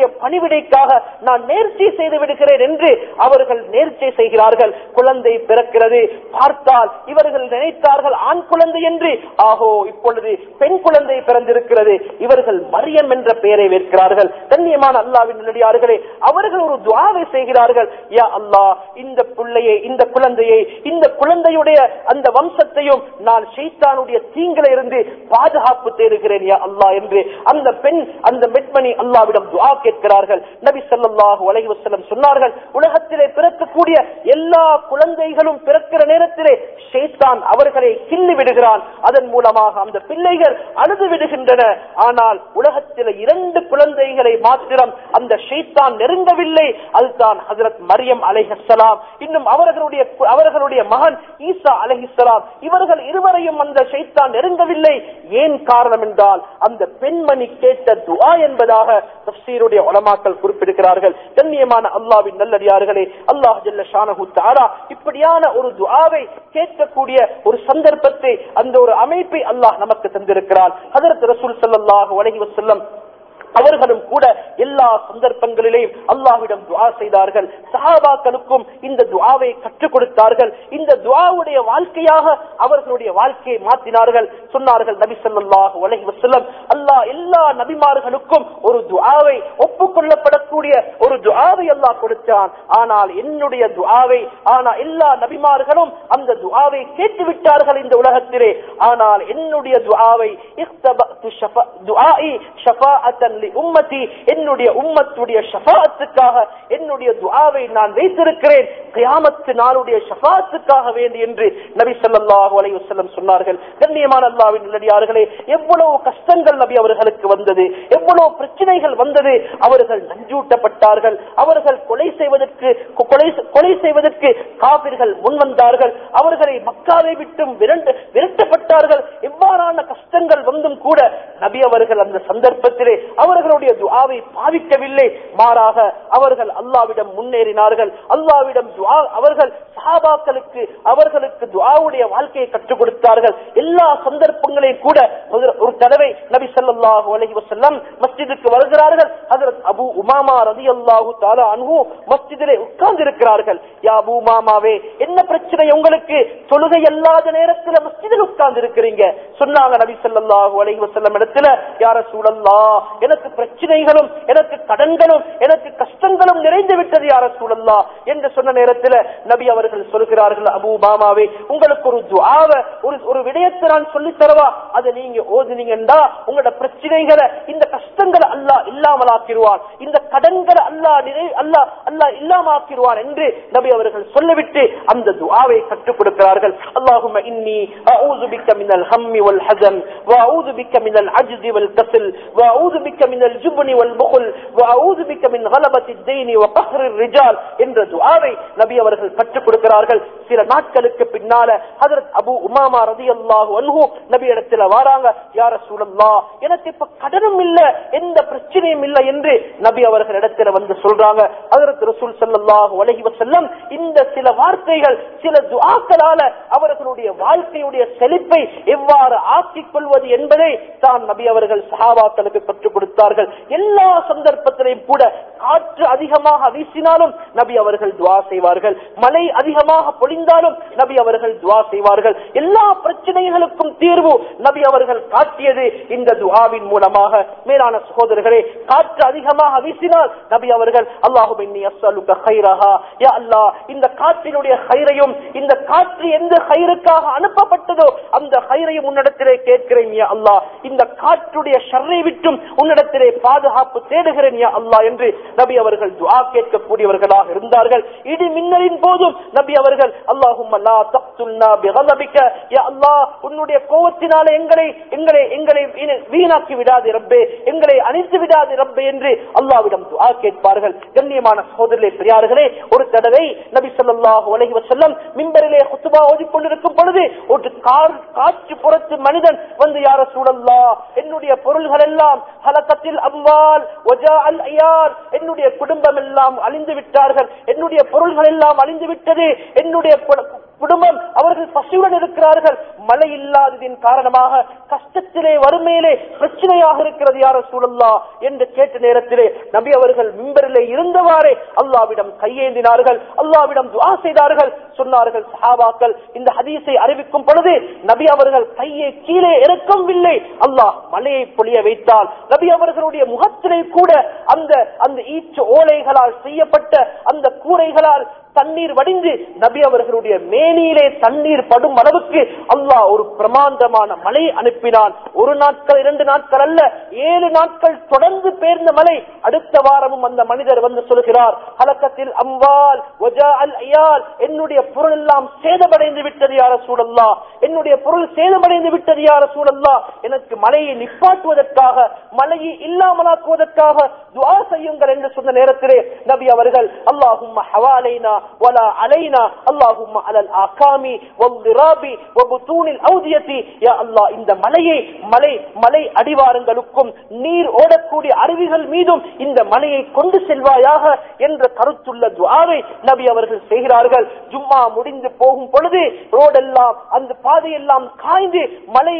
உன்னுடைய பணிவிடைக்காக நான் நேர்ச்சை செய்து விடுகிறேன் என்று அவர்கள் நேர்ச்சை செய்கிறார்கள். குழந்தை பிறக்கிறது. பார்த்தால் இவர்கள் நினைத்தார்கள் ஆண் குழந்தை என்று. ஆகோ, இப்பொழுது பெண் குழந்தை பிறந்திருக்கிறது. இவர்கள் மரியம் என்ற பெயரை வைக்கிறார்கள். கண்ணியமான அல்லாஹ்வின் நல்லடியார்களே, அவர்கள் ஒரு துஆவை செய்கிறார்கள். யா அல்லாஹ், இந்த பிள்ளையை, இந்த குழந்தையை, இந்த குழந்தையுடைய அந்த வம்சத்தையும் நான் ஷைத்தானுடைய தீங்கில இருந்து பாதுகாப்பு தேடுகிறேன் யா அல்லாஹ் என்று அந்த பெண், அந்த பெண்மணி அல்லாஹ்விடம் துஆ கேட்கிறார்கள். நபி ஸல்லல்லாஹு அலைஹி வஸல்லம் சொன்னார்கள், உலகத்திலே பிறக்கக்கூடிய எல்லா குழந்தைகளும் பிறக்கிற நேரத்திலே ஷைத்தான் அவர்களை கிள்ளி விடுகிறான். அதன் மூலமாக அந்த பிள்ளைகள் அழுது விடுகின்றன. ஆனால் உலகத்தில் 2 குழந்தைகளை மாத்திரம் அந்த ஷைத்தான் நெருங்கவில்லை. அதுதான் ஹஜ்ரத் மரியம் அலைஹிஸ்ஸலாம், இன்னும் அவர்களுடைய மகன் ஈசா அலைஹிஸ்ஸலாம். இவர்கள் இருவரையும் அந்த ஷைத்தான் நெருங்கவில்லை. ஏன் காரணம் என்றால் அந்த பெண்மணி கேட்ட துஆ என்பதாக தஃப்சீருடைய உலமாக்கள் குறிப்பிடுகிறார்கள். கண்ணியமான அல்லாஹ்வின் நல்லடியார்களே, அல்லாஹ் ஜல்ல ஷானஹு தஆலா இப்படியான ஒரு துஆவை கேட்கக்கூடிய ஒரு சந்தர்ப்பத்தை, அந்த ஒரு அமைப்பை அல்லாஹ் நமக்கு தந்திருக்கிறார். ஹஜ்ரத் ரசூல் ஸல்லல்லாஹு அலைஹி வஸல்லம் அவர்களும் கூட எல்லா சந்தர்ப்பங்களிலேயும் அல்லாஹ்விடம் துஆ செய்தார்கள். சஹாபாக்களுக்கும் இந்த துஆவை கற்றுக் கொடுத்தார்கள். இந்த துஆவுடைய வாழ்க்கையாக அவர்களுடைய வாழ்க்கையை மாற்றினார்கள். சொன்னார்கள் நபி ஸல்லல்லாஹு அலைஹி வஸல்லம், அல்லாஹ் எல்லா நபிமார்களுக்கும் ஒரு துஆவை, ஒப்புக்கொள்ளப்படக்கூடிய ஒரு துஆவை அல்லாஹ் கொடுத்தான். ஆனால் என்னுடைய துஆவை, எல்லா நபிமார்களும் அந்த துஆவை கேட்டு விட்டார்கள் இந்த உலகத்திலே. ஆனால் என்னுடைய துஆவை என்னுடைய உம்மத்துடைய ஷஃபாஅத்துக்காக என்னுடைய துஆவை நான் வைத்திருக்கிறேன், கியாமத் நாளுடைய ஷஃபாஅத்துக்காக வேண்டி என்று நபி ஸல்லல்லாஹு அலைஹி வஸல்லம் சொன்னார்கள். கண்ணியமான அல்லாஹ்வின் நல்லடியார்களே, எவ்வளவு கஷ்டங்கள் நபி அவர்களுக்கு வந்தது, எவ்வளவு பிரச்சனைகள் வந்தது. அவர்கள் நஞ்சூட்டப்பட்டார்கள். அவர்கள் கொலை செய்வதற்கு காபிர்கள் முன்வந்தார்கள். அவர்களை மக்காவை விட்டும் விரட்டப்பட்டார்கள். எவ்வாறான கஷ்டங்கள் வந்தும் கூட நபி அவர்கள் அந்த சந்தர்ப்பத்திலே அவர்களுடைய துஆவை பாவிக்கவில்லை. மாறாக அவர்கள் அல்லாஹ்விடம் முன்னேறினார்கள். அல்லாஹ்விடம் அவர்கள் சஹாபாக்களுக்கு அவர்களுக்கு துஆவுடைய வாழ்க்கையை கற்றுக் கொடுத்தார்கள். எல்லா சந்தர்ப்பங்களையும் கூட ஒரு தடவை நபி ஸல்லல்லாஹு அலைஹி வஸல்லம் மஸ்ஜிதுக்கு வருகிறார்கள். ஹஜ்ரத் அபூ உமாமா ரலியல்லாஹு தஆலா அன்ஹு மஸ்ஜிதிலே உட்கார்ந்து இருக்கிறார்கள். யா அபூ உமாமாவே, என்ன பிரச்சனை உங்களுக்கு? தொழுகை அல்லாத நேரத்தில் மஸ்ஜிதில் உட்கார்ந்து இருக்கிறீங்க. சொன்னாங்க நபி ஸல்லல்லாஹு அலைஹி வஸல்லம் இடத்துல, யா ரசூலல்லாஹ், எனக்கு பிரச்சனைகளும், எனக்கு கடன்களும், எனக்கு கஷ்டங்களும் நிறைந்து விட்டது யா ரசூலல்லாஹ் என்று சொன்ன நேரத்தில் நபி அவர்கள் சொல்கிறார்கள், அபூ உமாமாவே, உங்களுக்கு ஒரு துஆவை, ஒரு விடயத்தை நான் சொல்லித் தரவா? அதை நீங்க ஓதுனீங்கன்னா உங்களோட பிரச்சனைகளை, இந்த கஷ்டங்களை அல்லாஹ் இல்லாமலாக்கிடுவான், இந்த கடன்களை அல்லாஹ் இல்லாமலாக்கிடுவான் என்று நபி அவர்கள் சொல்லிவிட்டு அந்த துஆவை கற்றுக் கொடுக்கிறார்கள். அல்லாஹும்ம இன்னி அஊது பிக்க மினல் ஹம்மி வல் ஹஸன் வ அஊது பிக்க மினல் அஜ்ஸி வல் கஸல் வ அஊது பிக்க மினல் ஜுப்னி வல் புக்ல் வ அஊது பிக்க மின் கலபத்தி தைனி வ கஹ்ரிர் ரிஜால் என்ற துஆவை நபி அவர்கள் கற்றுக் கொடுக்கிறார்கள். சில நாட்களுக்கு பின்னால ஹஜ்ரத் அபூ உமாமா ரலியல்லாஹு அன்ஹு நபி இடத்துல வராங்க. யா ரசூலல்லாஹ், எனக்கு இப்ப கடனும் இல்ல, எந்த பிரச்சனையும் இல்ல என்று நபி அவர்கள் இடத்துல வந்து சொல்றாங்க. ஹஜ்ரத் ரசூல் ஸல்லல்லாஹு அலைஹி வஸல்லம் இந்த சில வார்த்தைகள், சில துஆக்களால அவர்களுடைய வாழ்க்கையுடைய செழிப்பை எவ்வாறு ஆக்கிக் கொள்வது என்பதை தான் நபி அவர்கள் சஹாபாக்களுக்கு கற்றுக் கொடுத்தார்கள். எல்லா சந்தர்ப்பத்திலையும் கூட காற்று அதிகமாக வீசினாலும் நபி அவர்கள் துஆ செய்வார்கள். மழை அதிகமாக பொழிந்தாலும் நபி அவர்கள் துஆ செய்வார்கள். எல்லா பிரச்சனைகளுக்கும் தீர்வு நபி அவர்கள் காட்டியது இந்த துஆவின் மூலமாக. மேலான சகோதரர்களே, காற்று அதிகமாக வீசினால் நபி அவர்கள், அல்லாஹும்ம இன்னி அஸ்அலுக கைரஹா, யா அல்லாஹ், இந்த காற்றினுடைய கைரையும், இந்த காற்று எந்த கைருக்காக அனுப்பப்பட்டதோ அந்த கைரையும் உன்னிடத்திலே கேட்கிறேன் யா அல்லாஹ், இந்த காற்றுடைய ஷர்ரை விட்டும் உன்னிடத்திலே பாதுகாப்பு தேடுகிறேன் யா அல்லாஹ் என்று நபி அவர்கள் துஆ கேட்கக்கூடியவர்களாக இருந்தார்கள். இடி மின்னலின் போதும் நபி அவர்கள், அல்லாஹும்ம லா தக்துல்னா பிகதபிக, யா அல்லாஹ், உன்னுடைய கோபத்தினால எங்களை வீணாக்கி விடாதே ரப்பே, எங்களை அழித்து விடாதே ரப்பே என்று அல்லாஹ்விடம் துஆ கேட்பார்கள். கண்ணியமான சகோதரர்களே, பெரியார்களே, ஒரு தடவை நபி ஸல்லல்லாஹு அலைஹி வஸல்லம் மிம்பரிலே குத்பா ஓதிக் கொண்டிருக்கும் பொழுது ஒரு காற்று புறத்து மனிதன் வந்து, யா ரசூலல்லாஹ், என்னுடைய பொருள்கள் எல்லாம் ஹலகத்தில் அம்வால் வஜாஅல் அயார், என்னுடைய குடும்பம் எல்லாம் அழிந்து விட்டார்கள், என்னுடைய பொருள்கள் எல்லாம் அழிந்து விட்டது, என்னுடைய குடும்பம் அவர்கள் பசியுடன் இருக்கிறார்கள், மழை இல்லாததின் காரணமாக கஷ்டத்திலே வறுமையிலே பிரச்சனையாக இருக்கிறது யா ரசூலல்லாஹ் என்று கேட்ட நேரத்திலே நபி அவர்கள் மிம்பரிலே இருந்தவாறே அல்லாஹ்விடம் கையேந்தினார்கள், அல்லாஹ்விடம் துஆ செய்தார்கள். சொன்னார்கள் சஹாபாக்கள் இந்த ஹதீஸை அறிவிக்கும் பொழுது நபி அவர்கள் கையை கீழே இறக்கவில்லை, அல்லாஹ் மழையை பொழிய வைத்தால் நபி அவர்களுடைய முகத்திலே கூட அந்த ஈச்ச ஓலைகளால் செய்யப்பட்ட அந்த கூரைகளால் தண்ணீர் வடிந்து நபி அவர்களுடைய மேனியிலே தண்ணீர் படும் அளவுக்கு அல்லாஹ் ஒரு பிரமாண்டமான மழை அனுப்பினான். ஒரு நாட்கள் 2 நாட்கள் அல்ல, 7 நாட்கள் தொடர்ந்து பெய்த மழை. அடுத்த வாரமும் அந்த மனிதர் வந்து சொல்கிறார், ஹலக்கத்தில் அம்வால் வஜாஅல் அயால், என்னுடைய பொருள் எல்லாம் சேதமடைந்து விட்டது யா ரசூலல்லாஹ், என்னுடைய பொருள் சேதமடைந்து விட்டது யா ரசூலல்லாஹ், எனக்கு மழையை நிப்பாட்டுவதற்காக மழையை இல்லாமலாக்குவதற்காக துஆ செய்யுங்கள் என்று சொன்ன நேரத்திலே நபி அவர்கள் அல்லாஹும்ம ஹவாலைனா ولا علينا اللهم على الاقام والضراب وبطون الاوديه يا الله இந்த மலை அடிவாரங்களுக்கும் நீர் ஓடக்கூடிய அருவிகள் மீதும் இந்த மலையை கொண்டு செல்வாயாக என்ற கருத்துள்ள துஆவை நபி அவர்கள் செய்கிறார்கள். ஜும்மா முடிந்து போகும் பொழுது ரோடெல்லாம் அந்த பாதையெல்லாம் காய்ந்து மழை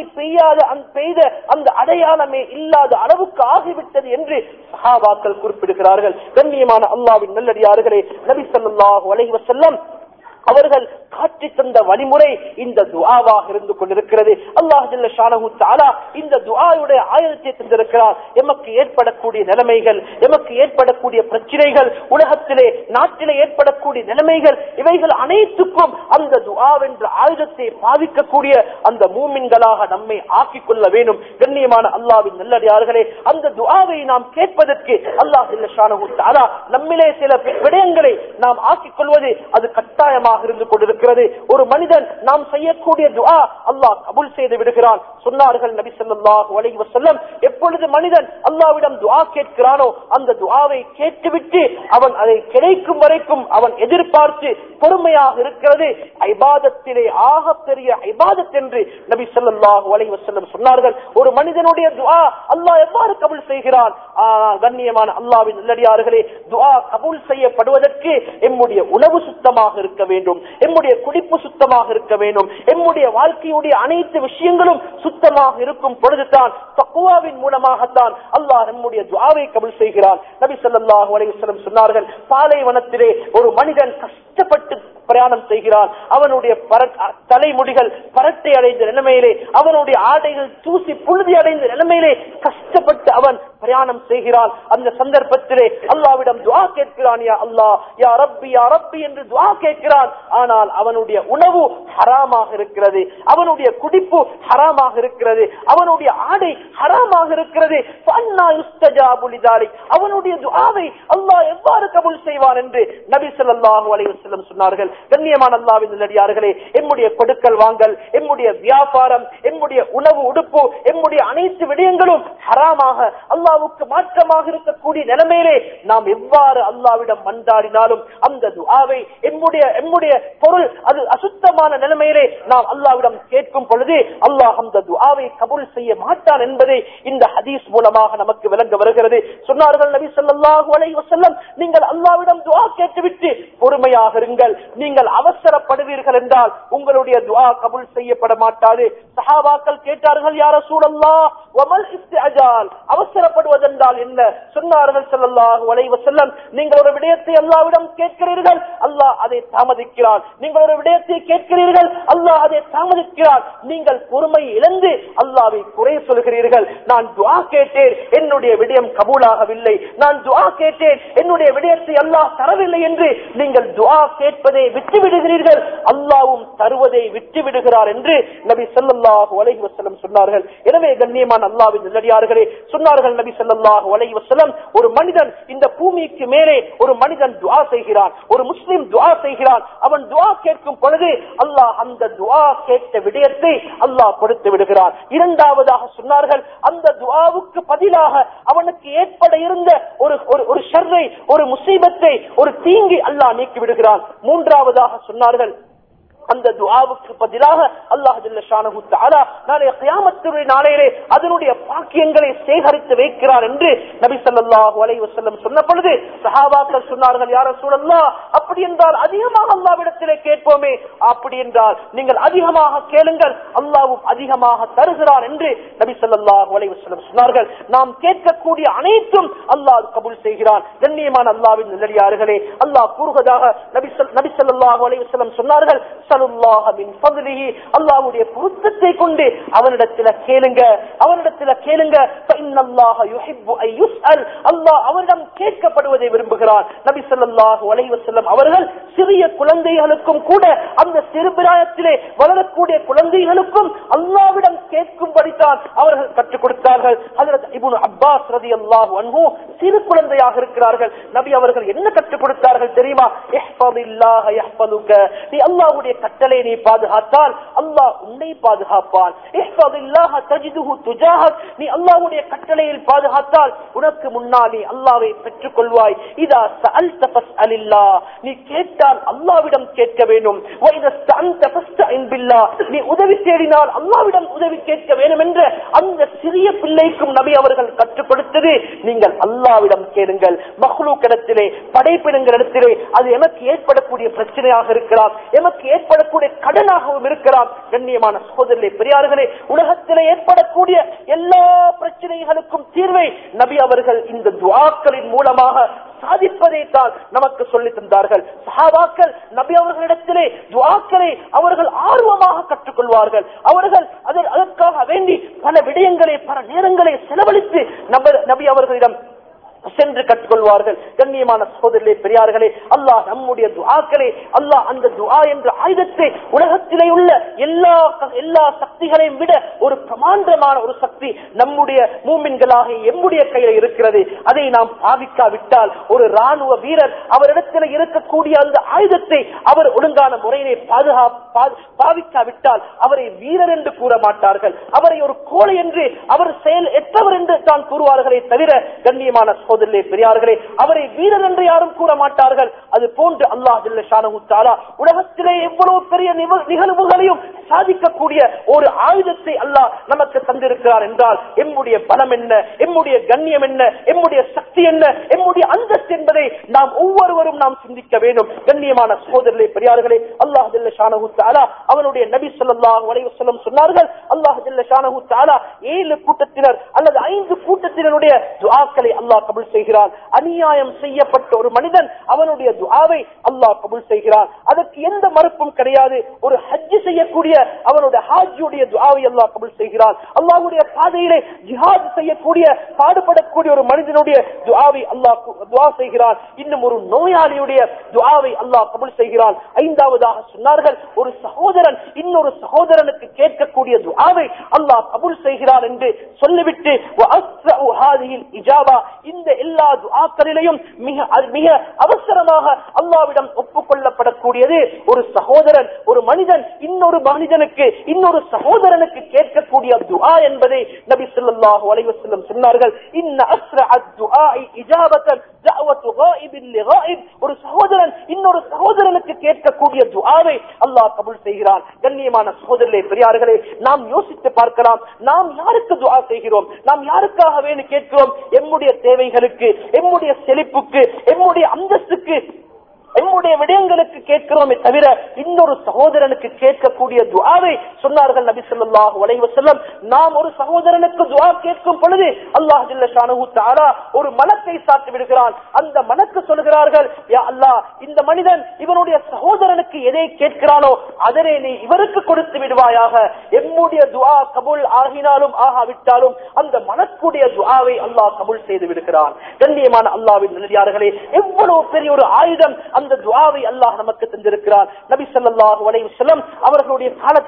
பெய்த அந்த அடையாளமே இல்லாத அளவுக்கு ஆகிவிட்டது என்று சஹாபாக்கள் குறிப்பிடுகிறார்கள். கண்ணியமான அல்லாஹ்வின் நல்லடியார்களே, நபி ஸல்லல்லாஹு அலைஹி வஸல்லம் அவர்கள் காட்டி தந்த வழிமுறை இந்த துஆவாக இருந்து கொண்டிருக்கிறது. அல்லாஹ் ஜல்ல ஷானஹு தஆலா இந்த துஆவுடைய ஆயத்தை தந்திருக்கிறார். எமக்கு ஏற்படக்கூடிய நிலைமைகள், எமக்கு ஏற்படக்கூடிய பிரச்சனைகள், உலகத்திலே நாட்டிலே ஏற்படக்கூடிய நிலைமைகள், இவைகள் அனைத்துக்கும் அந்த துஆ என்ற ஆயுதத்தை பாவிக்கக்கூடிய அந்த மூமின்களாக நம்மை ஆக்கிக் கொள்ள வேண்டும். கண்ணியமான அல்லாஹ்வின் நல்லடியார்களே, அந்த துஆவை நாம் கேட்பதற்கு அல்லாஹ் ஜல்ல ஷானஹு தஆலா நம்மிலே சில விடயங்களை நாம் ஆக்கிக் கொள்வது அது கட்டாயமாக இருந்து கொண்டிருக்கிறது. ஒரு மனிதன் நாம் செய்யக்கூடிய துஆ அல்லாஹ் கபூல் செய்து விடுகிறான். சொன்னார்கள் நபி ஸல்லல்லாஹு அலைஹி வஸல்லம், எப்பொழுது மனிதன் அல்லாஹ்விடம் துஆ கேட்கிறானோ அந்த துஆவை கேட்டுவிட்டு அவன் அதை கிடைக்கும் வரைக்கும் அவன் எதிர்பார்த்து பொறுமையாக இருக்கிறது இபாதத்திலே ஆகப்பெரிய இபாதத் என்று நபி ஸல்லல்லாஹு அலைஹி வஸல்லம் சொன்னார்கள். ஒரு மனிதனுடைய துஆ அல்லாஹ் எவ்வாறு கபூல் செய்கிறான்? கண்ணியமான அல்லாஹ்வின் நல்லடியார்களே, துஆ கபூல் செய்யப்படுவதற்கு நம்முடைய உணவு சுத்தமாக இருக்க வேண்டும், நம்முடைய குடிப்பு சுத்தமாக இருக்க வேண்டும், நம்முடைய வாழ்க்கையுடைய அனைத்து விஷயங்களும் சுத்தமாக இருக்கும் பொழுதுதான் தக்வாவின் மூலமாகத்தான் அல்லாஹ் நம்முடைய துஆவை கபூல் செய்கிறான். நபி ஸல்லல்லாஹு அலைஹி வஸல்லம் சொன்னார்கள், பாலைவனத்திலே ஒரு மனிதன் கஷ்டப்பட்டு பிரயாணம் செய்கிறான். அவனுடைய தலைமுடிகள் பரட்டை அடைந்த நிலைமையிலே, அவனுடைய ஆடைகள் தூசி புழுதி அடைந்த நிலைமையிலே கஷ்டப்பட்டு அவன் பிரயாணம் செய்கிறான். அந்த சந்தர்ப்பத்திலே அல்லாஹ்விடம் துஆ கேட்கிறான், யா அல்லாஹ் யா ரப்பி யா ரப்பி என்று துஆ கேட்கிறான். ஆனால் அவனுடைய உணவு ஹராமாக இருக்கிறது, அவனுடைய குடிப்பு ஹராமாக இருக்கிறது, அவனுடைய ஆடை ஹராமாக இருக்கிறது. ஃபன்னா யுஸ்தஜாபு லிதாலிக், அவனுடைய துஆவை அல்லாஹ் எவ்வாறு கபூல் செய்வான் என்று நபி ஸல்லல்லாஹு அலைஹி வஸல்லம் சொன்னார்கள். கண்ணியமான அல்லாஹ்வின் நல்லடியார்களே, நம்முடைய கொடுக்கல் வாங்கல், நம்முடைய வியாபாரம், நம்முடைய உணவு உடுப்பு, நம்முடைய அனைத்து விடயங்களும் ஹராமாக அல்லாஹ்வுக்கு மாற்றமாக இருக்கக்கூடிய நிலைமையிலே நாம் எவ்வாறு அல்லாஹ்விடம் மன்றாடினாலும் அந்த துஆவை நம்முடைய பொருள் அது அசுத்தமான நிலைமையிலே நாம் அல்லாஹ்விடம் கேட்கும் பொழுது அல்லாஹ் அந்த துஆவை கபூல் செய்ய மாட்டான் என்பதை இந்த ஹதீஸ் மூலமாக நமக்கு விளங்க வருகிறது. சொன்னார்கள் நபி ஸல்லல்லாஹு அலைஹி வஸல்லம், நீங்கள் அல்லாஹ்விடம் துஆ கேட்டுவிட்டு பொறுமையாக இருங்கள். நீங்கள் அவசரப்படுவீர்கள் என்றால் உங்களுடைய துஆ கபூல் செய்யப்பட மாட்டாது. சஹாபாக்கள் கேட்டார்கள், யா ரசூலல்லாஹ் வமல் இஸ்திஅஜால், அவசரப்படுவதென்றால் என்ன? சொன்னார்கள் ஸல்லல்லாஹு அலைஹி வஸல்லம், நீங்கள் ஒரு விடயத்தை அல்லாஹ்விடம் கேட்கிறீர்கள், அல்லாஹ் அதை தாமதிக்கிறான். நீங்கள் ஒரு விடயத்தை கேட்கிறீர்கள், அல்லாஹ் அதை தாமதிக்கிறான். நீங்கள் பொறுமை இழந்து அல்லாஹ்வை குறை சொல்கிறீர்கள். நான் துஆ கேட்டேன், என்னுடைய விடயம் கபூலாகவில்லை, நான் துஆ கேட்டேன், என்னுடைய விடயத்தை அல்லாஹ் தரவில்லை என்று நீங்கள் துஆ கேட்பதை விட்டு விடுகிறீர்கள், அல்லாஹ்வும் தருவதை விட்டு விடுகிறார் என்று நபி ஸல்லல்லாஹு அலைஹி வஸல்லம் சொன்னார்கள். எனவே கண்ணியமான அல்லாஹ்வின் நல்லடியார்களே, சொன்னார்கள் நபி ஸல்லல்லாஹு அலைஹி வஸல்லம், ஒரு மனிதன் இந்த பூமிக்கு மேலே ஒரு மனிதன் துஆ செய்கிறான், ஒரு முஸ்லிம் துஆ செய்கிறான். அவன் துஆ கேட்கும் பொழுது அல்லாஹ் அந்த துஆ கேட்ட விடயத்தை அல்லாஹ் கொடுத்து விடுகிறான். இரண்டாவதாக சொன்னார்கள், அந்த துஆவுக்கு பதிலாக அவனுக்கு ஏற்பட இருந்த ஒரு ஷர்ரை, ஒரு முசீபத்தை, ஒரு தீங்கை அல்லாஹ் நீக்கி விடுகிறான். மூன்றாவதாக சொன்னார்கள், அந்த துஆவுக்கு பதிலாக அல்லாஹ் ஜல்ல ஷானஹு தஆலா நாளைய கியாமத்துடைய நாளையிலே அதனுடைய பாக்கியங்களை சேகரித்து வைக்கிறார் என்று நபி ஸல்லல்லாஹு அலைஹி வஸல்லம் சொன்ன பொழுது சஹாபாக்கள் சொன்னார்கள், யா ரசூலல்லாஹ், அப்படி என்றால் அதிகமாக அல்லாஹ்விடத்திலே கேட்போமே. அப்படி என்றால் நீங்கள் அதிகமாக கேளுங்கள், அல்லாஹ்வும் அதிகமாக தருகிறார் என்று நபி ஸல்லல்லாஹு அலைஹி வஸல்லம் சொன்னார்கள். நாம் கேட்கக்கூடிய அனைத்தும் அல்லாஹ் கபூல் செய்கிறான். கண்ணியமான அல்லாஹ்வின் நல்லடியார்களே, அல்லாஹ் கூறுவதாக நபி ஸல்லல்லாஹு அலைஹி வஸல்லம் சொன்னார்கள், அல்லாஹ்வுடைய பொருத்தத்தை கொண்டு அவனிடத்தில் கேளுங்க, அல்லாஹ் அவரிடம் கேட்கப்படுவதை விரும்புகிறான். நபி ஸல்லல்லாஹு அலைஹி வஸல்லம் அவர்கள் சிறிய குழந்தைகளுக்கும் கூட, அந்த சிறுபிராயத்திலே வளரக்கூடிய குழந்தைகளுக்கும் அல்லாஹ்விடம் கேட்கும்படித்தான் அவர்கள் கற்றுக் கொடுத்தார்கள். ஹஜ்ரத் இப்னு அப்பாஸ் ரலியல்லாஹு அன்ஹு சிறு குழந்தையாக இருக்கிறார்கள். நபி அவர்கள் என்ன கற்றுக் கொடுத்தார்கள் தெரியுமா? இஹ்ஃபதில்லாஹ யஹ்ஃபதுக, நீ அல்லாஹ்வுடைய கட்டளை நீ பாதுகாத்தால் அல்லாஹ் உன்னை பாதுகாப்பான். இஹ்ஃபதில்லாஹ தஜிதுஹு துஜாஹக், நீ அல்லாஹ்வுடைய கட்டளையில் பாதுகாத்தால் உனக்கு முன்னால் நீ அல்லாஹ்வை பெற்றுக் கொள்வாய். இதா சஅல்த ஃபஸ்அலில்லாஹ், நீ கேட்டால் அல்லாஹ்விடம் கேட்க வேண்டும். வ இதா ஸ்தஅன்த ஃபஸ்தஇன் பில்லாஹ், நீ உதவி தேடினால் அல்லாஹ்விடம் உதவி கேட்க வேண்டும் என்ற அந்த சிறிய பிள்ளைக்கும் நபி அவர்கள் கற்றுக் கொடுத்தது, நீங்கள் அல்லாஹ்விடம் கேளுங்கள். மக்லூக்கிடத்திலே, படைப்பினங்களிடத்திலே அது எமக்கு ஏற்படக்கூடிய பிரச்சனையாக இருக்கலாம், எமக்கு ஏற்படக்கூடிய கடனாகவும் இருக்கலாம். கண்ணியமான சகோதரர்களே, பெரியார்களே, உலகத்திலே ஏற்படக்கூடிய எல்லா பிரச்சனைகளுக்கும் தீர்வை நபி அவர்கள் இந்த துஆக்களின் மூலமாக சாதிப்பதைத்தான் நமக்கு சொல்லி தந்தார்கள். சஹாபாக்கள் நபி அவர்களிடத்திலே துஆக்களை அவர்கள் ஆர்வமாக கற்றுக்கொள்வார்கள். அவர்கள் அதற்காக வேண்டி பல விடயங்களை, பல நேரங்களை செலவழித்து நபி அவர்களிடம் சென்று கற்றுக்கொள்வார்கள். கண்ணியமான சகோதரர்களே, பெரியார்களே, அல்லாஹ் நம்முடைய துஆக்களை, அல்லாஹ் அந்த துஆ என்ற ஆயுதத்தை உலகத்திலே உள்ள எல்லா சக்திகளையும் விட ஒரு பிரமாண்டமான ஒரு சக்தி நம்முடைய மூமின்களாக எம்முடைய கையில் இருக்கிறது. அதை நாம் பாவிக்காவிட்டால், ஒரு ராணுவ வீரர் அவரிடத்தில் இருக்கக்கூடிய அந்த ஆயுதத்தை அவர் ஒழுங்கான முறையிலே பாவிக்காவிட்டால் அவரை வீரர் என்று கூற மாட்டார்கள், அவரை ஒரு கோழை என்று, அவர் செயல் எட்டவர் என்று தான் கூறுவார்களே தவிர, கண்ணியமான பெரியார்களே, அவரை வீரர் என்று யாரும் கூற மாட்டார்கள். அது போன்று அல்லாஹ் ஜல்ல ஷானஹு தஆலா உலகத்திலே எவ்வளவு பெரிய நிகழ்வுகளையும் சாதிக்கக்கூடிய ஒரு ஆயுதத்தை அல்லாஹ் நமக்கு தந்திருக்கிறார் என்றால், எம்முடைய பலம் என்ன, எம்முடைய கண்ணியம் என்ன, எம்முடைய சக்தி என்ன, எம்முடைய அந்தஸ்து என்பதை நாம் ஒவ்வொருவரும் நாம் சிந்திக்க வேண்டும். கண்ணியமான சகோதரர்களே, பெரியார்களே, அல்லாஹ் ஜல்ல ஷானஹு தஆலா அவனுடைய நபி ஸல்லல்லாஹு அலைஹி வஸல்லம் சொன்னார்கள், அல்லாஹ் ஜல்ல ஷானஹு தஆலா 7 கூட்டத்தினர் அல்லது 5 கூட்டத்தினருடைய துஆக்களை அல்லாஹ் கபூல் செய்கிறான். அநியாயம் செய்யப்பட்ட ஒரு மனிதன் அவனுடைய துஆவை அல்லாஹ் கபூல் செய்கிறான். அதற்கு எந்த மறுப்பும் கிடையாது. ஒரு ஹஜ் செய்யக்கூடிய அவனுடைய ஹாஜ்ஜுடைய துஆவை அல்லாஹ் கபூல் செய்கிறான். அல்லாஹ்வுடைய பாதையிலே ஜிஹாத் செய்யக்கூடிய, பாடுபடக்கூடிய ஒரு மனிதனுடைய துஆவை அல்லாஹ் துஆ செய்கிறான். இன்னும் ஒரு நோயாளியுடைய துஆவை அல்லாஹ் கபூல் செய்கிறான். 5வதாக சொன்னார்கள், ஒரு சகோதரன் இன்னொரு சகோதரனுக்கு கேட்கக்கூடிய துஆவை அல்லாஹ் கபூல் செய்கிறான் என்று சொல்லிவிட்டு, வஅஸ்ரஉ ஹாதிஹில் இஜாபா, இந்த எல்லா துஆக்களிலும் மிக அவசரமாக அல்லாஹ்விடம் ஒப்புக்கொள்ளப்படக்கூடியது ஒரு சகோதரன், ஒரு மனிதன் இன்னொரு மனிதனுக்கு, இன்னொரு சகோதரனுக்கு கேட்கக்கூடிய துஆ என்பதை நபி ஸல்லல்லாஹு அலைஹி வஸல்லம் சொன்னார்கள். இன்ன அஸ்ரஅத் துஆஇ இஜாபத்தன் தஅவத்து காயிபின் லிகாயிப், ஒரு சகோதரன் இன்னொரு சகோதரனுக்கு கேட்கக்கூடிய துஆவை அல்லாஹ் கபூல் செய்கிறான். கண்ணியமான சகோதரர்களே, பெரியார்களே, நாம் யோசித்து பார்க்கலாம், நாம் யாருக்கு துஆ செய்கிறோம், நாம் யாருக்காக வேண்டி கேட்கிறோம்? எம்முடைய தேவைகளுக்கு, எம்முடைய செழிப்புக்கு, எம்முடைய அந்தஸ்துக்கு, எம்முடைய விடயங்களுக்கு கேட்கிறோமே தவிர இன்னொரு சகோதரனுக்கு கேட்கக்கூடிய துஆவை சொன்னார்கள் நபி ஸல்லல்லாஹு அலைஹி வஸல்லம். நாம் ஒரு சகோதரனுக்கு துஆ கேட்கும் பொழுது அல்லாஹ் ஜல்ல ஷானஹு தஆலா ஒரு மலக்கை சாட்டி விடுகிறான். அந்த மலக்கு சொல்கிறார்கள், யா அல்லாஹ், இந்த மனிதன் இவனுடைய சகோதரனுக்கு எதை கேட்கிறானோ அதனை நீ இவருக்கு கொடுத்து விடுவாயாக. எம்முடைய துஆ கபூல் ஆகினாலும் ஆகாவிட்டாலும் அந்த மலக்குடைய துஆவை அல்லாஹ் கபூல் செய்து விடுகிறான். கண்ணியமான அல்லாஹ்வின் நல்லடியார்களே, எவ்வளவு பெரிய ஒரு ஆயுதம் அந்த துஆவை அல்லாஹ் நமக்கு தந்திருக்கிறார். நபி ஸல்லல்லாஹு அலைஹி வஸல்லம் அவர்களுடைய காலத்திலே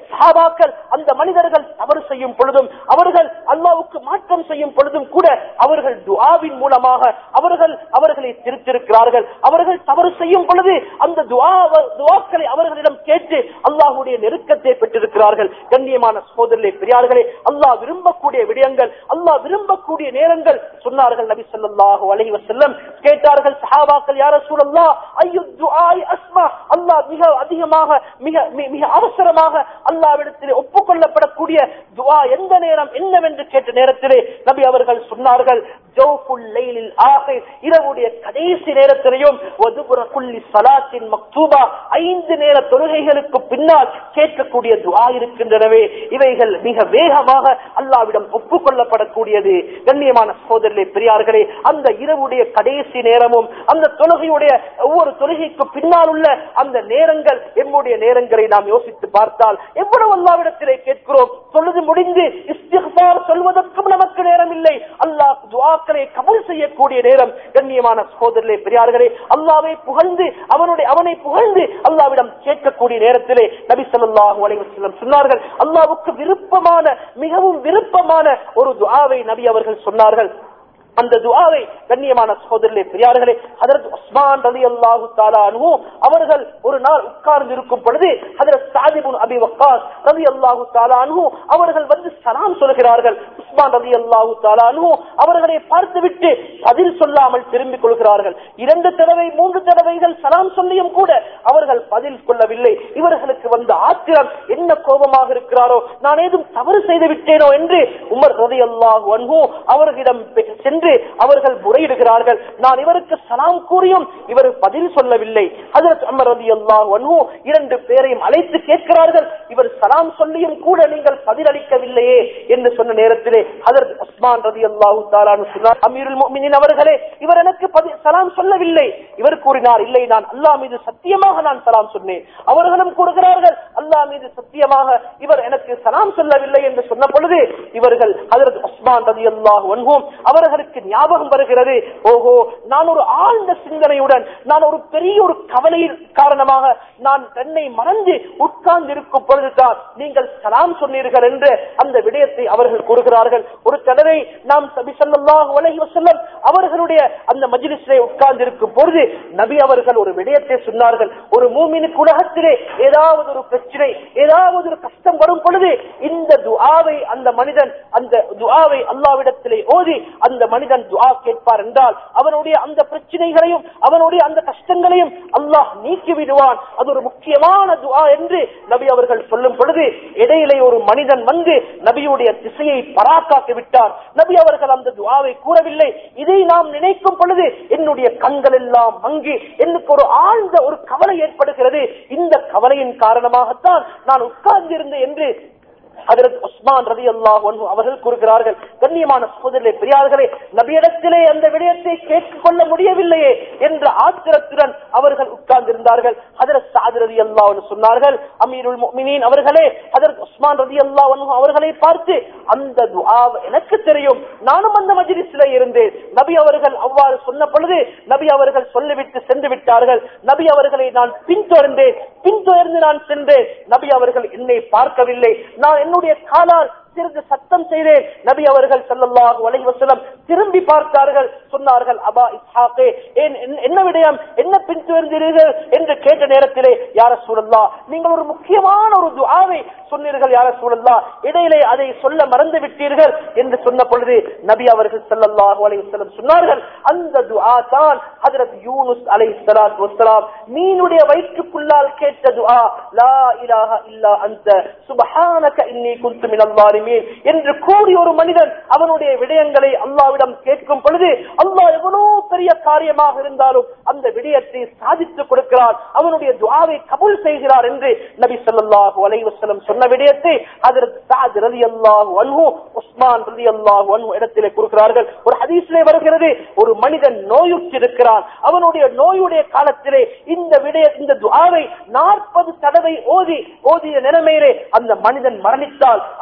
சஹாபாக்கள் அந்த மனிதர்கள் தவறு செய்யும் பொழுதும் அவர்கள் அல்லாஹ்வுக்கு மாற்றம் செய்யும் பொழுதும் கூட அவர்கள் துஆவின் மூலமாக அவர்களை திருத்திருக்கிறார்கள். அவர்கள் தவறு செய்யும் பொழுது அந்த துஆக்களை அவர்களிடம் கேட்டு அல்லாஹ்வுடைய நெருக்கத்தை பெற்றிருக்கிறார்கள். கண்ணியமான சகோதரர்களே, பெரியார்களே, அல்லாஹ் விரும்பக்கூடிய விடயங்கள், அல்லாஹ் விரும்பக்கூடிய நேரங்கள் சொன்னார்கள். நபி ஸல்லல்லாஹு அலைஹி வஸல்லம் கேட்டார்கள் சஹாபாக்கள், யா ரசூலல்லாஹ் ஐயு துஆஇ அஸ்மா, அல்லாஹ் மிக அதிகமாக மிக அவசரமாக அல்லாஹ்விடத்திலே ஒப்புக்கொள்ளப்படக்கூடிய துஆ எந்த நேரம் என்னவென்று கேட்ட நேரத்திலே நபி அவர்கள் சொன்னார்கள், ஜௌஃபுல் லைலில் ஆகிர், இரவுடைய கடைசி நேரத்திலேயும் வதுபுர குல்லி ஸலாத்தின் மக்தூபா, 5 நேர தொழுகைகளுக்கு பின்னால் கேட்கக்கூடிய துஆ இருக்கின்றனவே, இவைகள் மிக வேகமாக அல்லாஹ்விடம் ஒப்புக்கொள்ளப்படக்கூடியது. கண்ணியமான சகோதரர்களே, பெரியார்களே, அந்த இரவுடைய கடைசி நேரமும் அந்த தொழுகையுடைய ஒவ்வொரு தொழுகைக்கு பின்னால் உள்ள அந்த நேரங்கள், எம்முடைய நேரங்களை நாம் யோசித்து பார்த்தால் எவ்வளவு அல்லாஹ்விடத்திலே கேட்கிறோம். தொழுது முடிந்து இஸ்திக்பார் சொல்வதற்கும் நமக்கு நேரம் இல்லை. அல்லாஹ் துஆக்களை கபூல் செய்யக்கூடிய நேரம். கண்ணியமான சகோதரர்களே, பெரியார்களே, அல்லாஹ்வை புகழ்ந்து அவனை புகழ்ந்து அல்லாஹ்விடம் கேட்கக்கூடிய நேரத்திலே நபி ஸல்லல்லாஹு அலைஹி வஸல்லம் சொன்னார்கள், அல்லாஹ்வுக்கு விருப்பமான மிகவும் விருப்பமான ஒரு துஆவை நபி அவர்கள் சொன்னார்கள். அந்த துஆவை கண்ணியமான சகோதரர்களே, பெரியார்களே, ஹஜ்ரத் உஸ்மான் ரலியல்லாஹு தஆலா அன்ஹு அவர்கள் ஒரு நாள் உட்கார்ந்து இருக்கும் பொழுது ஹஜ்ரத் சஅத் இப்னு அபி வக்காஸ் ரலியல்லாஹு தஆலா அன்ஹு அவர்கள் வந்து சலாம் சொல்கிறார்கள். உஸ்மான் ரலியல்லாஹு தஆலா அன்ஹு அவர்களை பார்த்துவிட்டு பதில் சொல்லாமல் திரும்பிக் கொள்கிறார்கள். 2 தடவை 3 தடவைகள் சலாம் சொல்லியும் கூட அவர்கள் பதில் கொள்ளவில்லை. இவர்களுக்கு வந்த ஆத்திரம், என்ன கோபமாக இருக்கிறாரோ, நான் ஏதும் தவறு செய்து விட்டேனோ என்று உமர் ரலியல்லாஹு அன்ஹு அவர்களிடம் சென்று அவர்கள் முறையிடுகிறார்கள். நான் இவருக்கு சலாம் கூறியும் இவர் பதில் சொல்லவில்லை. ஹஜ்ரத் உமர் ரலியல்லாஹு அன்ஹு 2 பேரையும் அழைத்து கேட்கிறார்கள், இவர் சலாம் சொல்லியும் கூட நீங்கள் பதில் அளிக்கவில்லையே என்று சொன்ன நேரத்திலே ஹஜ்ரத் உஸ்மான் ரலியல்லாஹு தஆலா அன்ஹு சொன்னார், அமீருல் முஃமினீன் அவர்களே, இவர் எனக்கு சலாம் சொல்லவில்லை. இவர் கூறினார், இல்லை, நான் அல்லாஹ் மீது சத்தியமாக நான் சலாம் சொன்னேன். அவர்களும் கூறுகிறார்கள், அல்லாஹ் மீது சத்தியமாக இவர் எனக்கு சலாம் சொல்லவில்லை என்று சொன்ன பொழுது இவர்கள் ஹஜ்ரத் உஸ்மான் ரலியல்லாஹு அன்ஹு அவர்களுக்கு ஞாபகம் வருகிறது, ஓஹோ, நான் ஒரு ஆழ்ந்த சிந்தனையுடன், நான் ஒரு பெரிய ஒரு கவலையின் காரணமாக நான் தன்னை மறந்து உட்கார்ந்து இருக்கும் பொழுதுதான் நீங்கள் சலாம் சொன்னீர்கள் என்று அந்த விடயத்தை அவர்கள் கூறுகிறார்கள். ஒரு தடவை நாம் நபி ஸல்லல்லாஹு அலைஹி வஸல்லம் அவர்களுடைய அந்த மஜ்லிஸிலே உட்கார்ந்து இருக்கும் பொழுது நபி அவர்கள் ஒரு விடயத்தை சொன்னார்கள். ஒரு மூமினுக்கு உலகத்திலே ஏதாவது ஒரு பிரச்சனை, ஏதாவது ஒரு கஷ்டம் வரும் பொழுது இந்த துஆவை அந்த மனிதன் அந்த துஆவை அல்லாஹ்விடத்திலே ஓதி அந்த மனிதன் துஆ கேட்பார் என்றால் அவனுடைய அந்த பிரச்சனைகளையும் அவனுடைய அந்த கஷ்டங்களையும் அல்லாஹ் நீக்கி விடுவான். அது ஒரு முக்கியமான துஆ என்று நபி அவர்கள் சொல்லும் பொழுது இடையிலே ஒரு மனிதன் வந்து நபியுடைய திசையை பராக்காக்கி விட்டார். நபி அவர்கள் அந்த துஆவை கூறவில்லை. இதை நாம் நினைக்கும் பொழுது என்னுடைய கண்கள் எல்லாம் மங்கி எனக்கு ஒரு ஆழ்ந்த ஒரு கவலை ஏற்படுகிறது. இந்த கவலையின் காரணமாகத்தான் நான் உட்கார்ந்திருந்தேன் என்று ஹஜ்ரத் உஸ்மான் ரலியல்லாஹு அன்ஹு அவர்கள் கூறுகிறார்கள். கண்ணியமான சகோதரர்களே, பெரியார்களே, நபியிடத்திலே அந்த விடயத்தை கேட்டுக் கொள்ள முடியவில்லையே என்ற ஆத்திரத்துடன் அவர்கள் உட்கார்ந்திருந்தார்கள். ஹஜ்ரத் சஅத் ரலியல்லாஹு அன்ஹு சொன்னார்கள், அமீருல் முஃமினீன் அவர்களே, ஹஜ்ரத் உஸ்மான் ரலியல்லாஹு அன்ஹு அவர்களை பார்த்து, அந்த துஆ எனக்கு தெரியும், நானும் அந்த மஜ்லிஸிலே இருந்தேன். நபி அவர்கள் அவ்வாறு சொன்ன பொழுது நபி அவர்கள் சொல்லிவிட்டு சென்று விட்டார்கள். நபி அவர்களை நான் பின்தொடர்ந்து நான் சென்றேன். நபி அவர்கள் என்னை பார்க்கவில்லை. நான் என்னுடைய காலால் சிறிது சத்தம் செய்தேன். நபி அவர்கள் ஸல்லல்லாஹு அலைஹி வஸல்லம் திரும்பி பார்த்தார்கள். சொன்னார்கள், அபா இஸ்ஹாகே, என்ன விடயம், என்ன பின்தொடர்ந்தீர்கள் என்று கேட்ட நேரத்திலே, யா ரசூலல்லாஹ், நீங்கள் ஒரு முக்கியமான ஒரு துஆவை சொன்னீர்கள் யா ரசூலல்லாஹ், இடையிலே அதை சொல்ல மறந்து விட்டீர்கள் என்று சொன்ன பொழுது நபி அவர்கள் ஸல்லல்லாஹு அலைஹி வஸல்லம் சொன்னார்கள், அந்த துஆ தான் ஹஜ்ரத் யூனுஸ் அலைஹிஸ்ஸலாத்து வஸ்ஸலாம் மீனுடைய வயிற்றுக்குள்ளால் கேட்ட துஆ, லா இலாஹ இல்லா அன்த சுப்ஹானக இன்னி குன்து மினல் ஸாலிமீன் என்று கூறி ஒரு மனிதன் அவனுடைய விடயங்களை அல்லாஹ்விடம் கேட்கும் பொழுது அல்லாஹ் எவ்வளவு பெரிய காரியமாக இருந்தாலும் அந்த விடயத்தை சாதித்துக் கொடுக்கிறார், அவனுடைய துஆவை கபூல் செய்கிறார் என்று நபி ஸல்லல்லாஹு அலைஹி வஸல்லம் சொன்ன விடயத்தை ஹஜ்ரத் சஅத் ரலியல்லாஹு அன்ஹு உஸ்மான் ரலியல்லாஹு அன்ஹு இடத்திலே கூறுகிறார்கள். ஒரு ஹதீஸிலே வருகிறது, ஒரு மனிதன் நோயுற்றிருக்கிறான். அவனுடைய நோயுடைய காலத்திலே இந்த துஆவை 40 தடவை ஓதிய நிலைமையிலே அந்த மனிதன் மரணித்தால் அவனுக்கு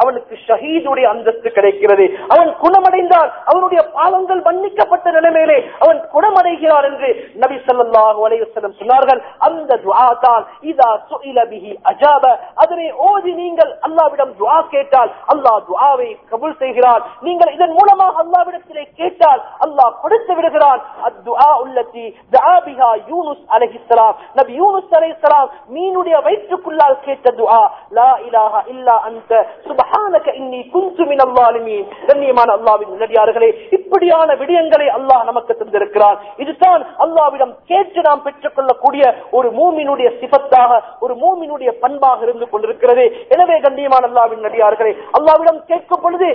ஷஹீதுடைய அந்தஸ்து கிடைக்கிறது. அவன் குணமடைந்தால் அவனுடைய பாவங்கள் மன்னிக்கப்பட்ட நிலைமையிலே அவன் குணமடைகிறார் என்று நபி ஸல்லல்லாஹு அலைஹி வஸல்லம் சொன்னார்கள். அந்த துஆ தான் இதா சுஇல பிஹி அஜாப. அதனை ஓதி நீங்கள் அல்லாஹ்விடம் துஆ கேட்டால் அல்லாஹ் துஆவை கபூல் செய்கிறார். நீங்கள் இதன் மூலமாக அல்லாஹ்விடத்திலே கேட்டால் அல்லாஹ் கொடுத்து விடுகிறான். அத்துஆ அல்லதி துஆ பிஹா யூனுஸ் அலைஹிஸ்ஸலாம். நபி யூனுஸ் அலைஹிஸ்ஸலாம் மீனுடைய வயிற்றுக்குள்ளால் கேட்ட துஆ லா இலாஹா இல்லா அன்த சுப்ஹானக இன்னி குன்து மினல் ஸாலிமீன். கண்ணியமான அல்லாஹ்வின் நல்லடியார்களே, இப்படியான விடயங்களை அல்லாஹ் நமக்கு தந்திருக்கிறான். இதுதான் அல்லாஹ்விடம் கேட்டு நாம் பெற்றுக் கொள்ளக்கூடிய ஒரு மூமினுடைய சிஃபத்தாக, ஒரு மூமினுடைய பண்பாக இருந்து கொண்டிருக்கிறது. எனவே கண்ணியமான அல்லாஹ்வின் நல்லடியார்களே, அல்லாஹ்விடம் கேட்கும் பொழுது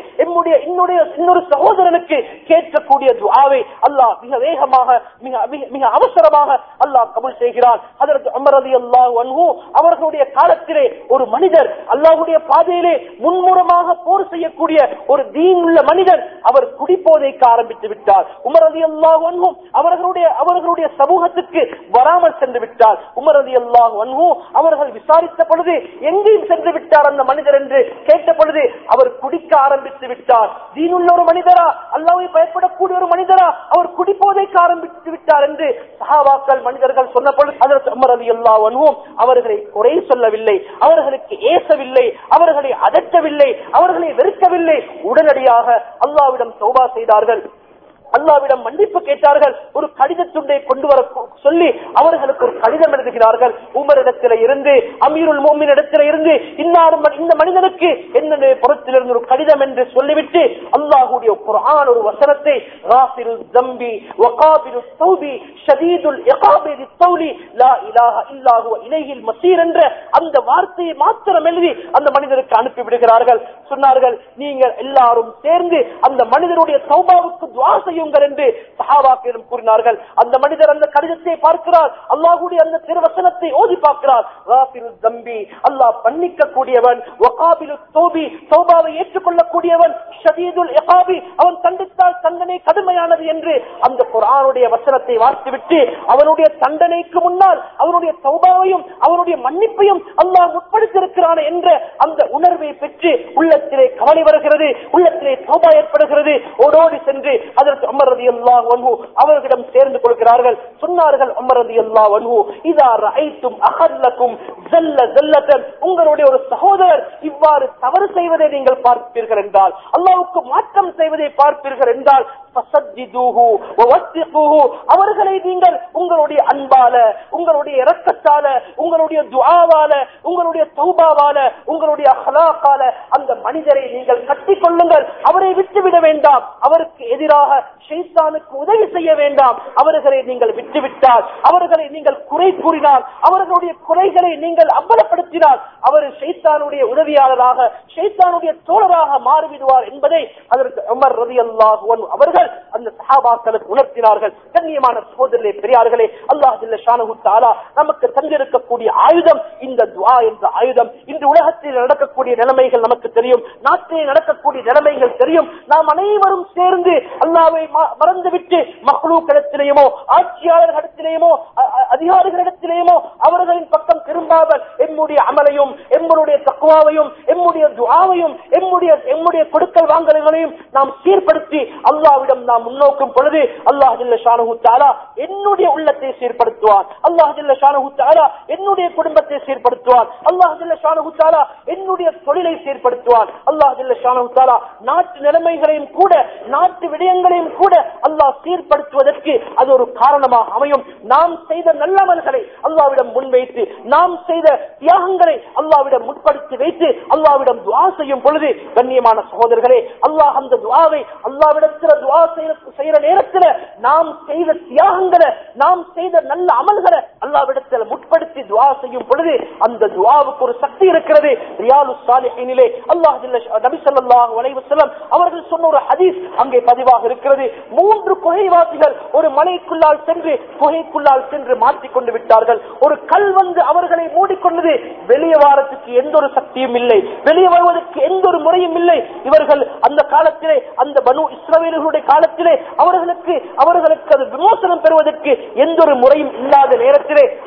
இன்னொரு சகோதரனுக்கு கேட்கக்கூடிய துஆவை அல்லாஹ் மிக வேகமாக மிக அவசரமாக அல்லாஹ் கபூல் செய்கிறான். ஹஜ்ரத் உமர் ரலியல்லாஹு அன்ஹு அவர்களுடைய காலத்திலே ஒரு மனிதர் அல்லாஹ்வுடைய பாதையிலே முன்முறமாக போர் செய்யக்கூடிய ஒரு தீன் உள்ள மனிதர் அவர் குடிப்போதைக்கு ஆரம்பித்து விட்டார். உமர் ரலியல்லாஹு அன்ஹு அவர்களுடைய சமூகத்துக்கு வராமல் சென்று விட்டார். உமர் ரலியல்லாஹு அன்ஹு அவர்கள் விசாரித்த பொழுது எங்கேயும் சென்று விட்டார் அந்த மனிதர் என்று கேட்ட பொழுது அவர் குடிக்க ஆரம்பித்து விட்டார். தீனுள்ள ஒரு மனிதரா, அல்லாஹ்வை பயப்படக்கூடிய ஒரு மனிதரா, அவர் குடிப்போதைக்கு ஆரம்பித்து விட்டார் என்று சஹாபாக்கள் மனிதர்கள் சொன்ன பொழுது ஹஜ்ரத் உமர் ரலியல்லாஹு அன்ஹு அவர்களை குறை சொல்லவில்லை, அவர்களுக்கு ஏசவில்லை, அவர்களை அதட்டவில்லை, அவர்களை வெறுக்கவில்லை. உடனடியாக அல்லாஹ்விடம் தௌபா செய்தார்கள், அல்லாஹ்விடம் மன்னிப்பு கேட்டார்கள். ஒரு கடித துண்டை கொண்டு வர சொல்லி அவர்களுக்கு ஒரு கடிதம் எழுதுகிறார்கள். உமரிடத்தில இருந்து, அமீருல் முஃமினீன் இடத்தில இருந்து இந்த மனிதனுக்கு என்ன புறத்திலிருந்து ஒரு கடிதம் என்று சொல்லிவிட்டு அல்லாஹ்வுடைய குர்ஆன் ஒரு வசனத்தை காஃபிருல் ஸம்பி வகாபிலுத் தௌபி ஷதீதுல் இகாபி லித்தௌலி லா இலாஹா இல்லா ஹுவ இலைஹில் மஸீர் என்ற அந்த வார்த்தையை மாத்திரம் எழுதி அந்த மனிதருக்கு அனுப்பி விடுகிறார்கள். சொன்னார்கள், நீங்கள் எல்லாரும் சேர்ந்து அந்த மனிதனுடைய தௌபாவுக்கு துஆ செய்யுங்கள் என்று சஹாபாக்களிடம் கூறினார்கள். அந்த மனிதர் அந்த கடிதத்தை பார்க்கிறார், அல்லாஹ்வுடைய அந்த திருவசனத்தை ஓதி பார்க்கிறார். காஃபிருல் ஸம்பி, அல்லாஹ் மன்னிக்க கூடியவன், வகாபிலுத் தௌபி, தௌபாவை ஏற்றுக்கொள்ளக்கூடியவன், ஷதீதுல் இகாபி, அவன் தண்டித்தால் தண்டனை கடுமையானது என்று அந்த குர்ஆனுடைய வசனத்தை வாசித்துவிட்டு அவனுடைய தண்டனைக்கு முன்னால் அவனுடைய தௌபாவையும் அவனுடைய மன்னிப்பையும் அல்லாஹ் முற்படுத்தியிருக்கிறான் என்ற அந்த உணர்வை பெற்று உள்ளத்திலே கவலை வருகிறது, உள்ளத்திலே தௌபா ஏற்படுகிறது. ஓடோடி சென்று ஹஜ்ரத் உமர் ரலியல்லாஹு அன்ஹு அவர்களிடம் சேர்ந்து கொள்கிறார்கள். சொன்னார்கள், உமர் ரலியல்லாஹு அன்ஹு இதா ரஅய்தும் அஹல்லக்கும் ஜல்ல ஜல்லத்தன், உங்களுடைய ஒரு சகோதரர் இவ்வாறு தவறு செய்வதை நீங்கள் பார்ப்பீர்கள் என்றால், அல்லாஹ்வுக்கு மாற்றம் செய்வதை பார்ப்பீர்கள் என்றால் ஃபஸஜ்ஜிதூஹு வவஸ்ஸிகூஹு, அவர்களை நீங்கள் உங்களுடைய அன்பால, உங்களுடைய இரக்கத்தால, உங்களுடைய துஆவால, உங்களுடைய தௌபாவால, உங்களுடைய அஹ்லாகால அந்த மனிதரை நீங்கள் கட்டிக் கொள்ளுங்கள். அவரை விட்டுவிட வேண்டாம், அவருக்கு எதிராக ஷைத்தானுக்கு உதவி செய்ய வேண்டாம். அவர்களை நீங்கள் விட்டுவிட்டால், அவர்களை நீங்கள் குறை கூறினால், அவர்களுடைய குறைகளை நீங்கள் அம்பலப்படுத்தினால் அவர் ஷைத்தானுடைய உதவியாளராக, ஷைத்தானுடைய தோழராக மாறிவிடுவார் என்பதை ஹஜ்ரத் உமர் ரலியல்லாஹு அன்ஹு அவர்கள் அந்த சஹாபாக்களுக்கு உணர்த்தினார்கள். கண்ணியமான சகோதரர்களே, பெரியார்களே, அல்லாஹ் ஜல்ல ஷானஹு தஆலா நமக்கு தந்திருக்கக்கூடிய ஆயுதம் இந்த துஆ என்ற ஆயுதம். இந்த உலகத்தில் நடக்கக்கூடிய நிலைமைகள் நமக்கு தெரியும், நாட்டிலே நடக்கக்கூடிய நிலைமைகள் தெரியும். நாம் அனைவரும் சேர்ந்து அல்லாஹ்வை மறந்துவிட்டு மக்லூக்களிடத்திலேயுமோ ஆட்சியாளர்களிடத்திலேயுமோ அதிகாரிகளிடத்திலேயுமோ அவர்களின் பக்கம் திரும்பாமல் எம்முடைய அமலையும் எம்முடைய தக்வாவையும் எம்முடைய துஆவையும் எம்முடைய கொடுக்கல் வாங்கல்களையும் நாம் சீர்படுத்தி அல்லாஹ்விடம் நாம் முன்னோக்கும் பொழுது அல்லாஹ் ஜல்ல ஷானஹு தஆலா என்னுடைய உள்ளத்தை சீர்படுத்துவான். அல்லாஹ் ஜல்ல ஷானஹு தஆலா என்னுடைய குடும்பத்தை சீர்படுத்துவான். அல்லாஹ் ஜல்ல ஷானஹு தஆலா என்னுடைய தொழிலை சீர்படுத்துவான். அல்லாஹ் ஜல்ல ஷானஹு தஆலா நாட்டு நிலைமைகளையும் கூட, நாட்டு விடயங்களையும் கூட அல்லாஹ் சீர்படுத்துவதற்கு அது ஒரு காரணமாக அமையும். நாம் செய்த நல்லமல்களை அல்லாஹ்விடம் முன்வைத்து, நாம் செய்த தியாகங்களை அல்லாஹ்விடம் முற்படுத்தி வைத்து அல்லாஹ்விடம் துஆ செய்யும் பொழுது கண்ணியமான சகோதரர்களே, அல்லாஹ் அந்த துஆவை அல்லாஹ்விடத்தில் துஆ செய்யற நேரத்தில் நாம் செய்த தியாகங்களை, நாம் செய்த நல்ல அமல்களை அல்லாஹ்விடத்தில் முற்படுத்தி துஆ செய்யும் பொழுது அந்த துஆவுக்கு ஒரு சக்தி இருக்கிறது. ரியாலுஸ் ஸாலிஹீனிலே அல்லாஹ் நபி ஸல்லல்லாஹு அலைஹி வஸல்லம் அவர்கள் சொன்ன ஒரு ஹதீஸ் அங்கே பதிவாக இருக்கிறது. 3 குகைவாசிகள் ஒரு மலைக்குள்ளால் சென்று குகைக்குள்ளால் சென்று மாட்டிக்கொண்டு விட்டார்கள். ஒரு கல் வந்து அவர்களை மூடிக்கொண்டது. வெளியே வாரத்துக்கு எந்த ஒரு சக்தியும் இல்லை, வெளியே வருவதற்கு எந்த ஒரு முறையும் இல்லை. இவர்கள் அந்த காலத்திலே, அந்த பனு இஸ்ரவேலர்களுடைய காலத்திலே அவர்களுக்கு அது விமோசனம் பெறுவதற்கு எந்த ஒரு முறையும் இல்லாத நேரத்திலே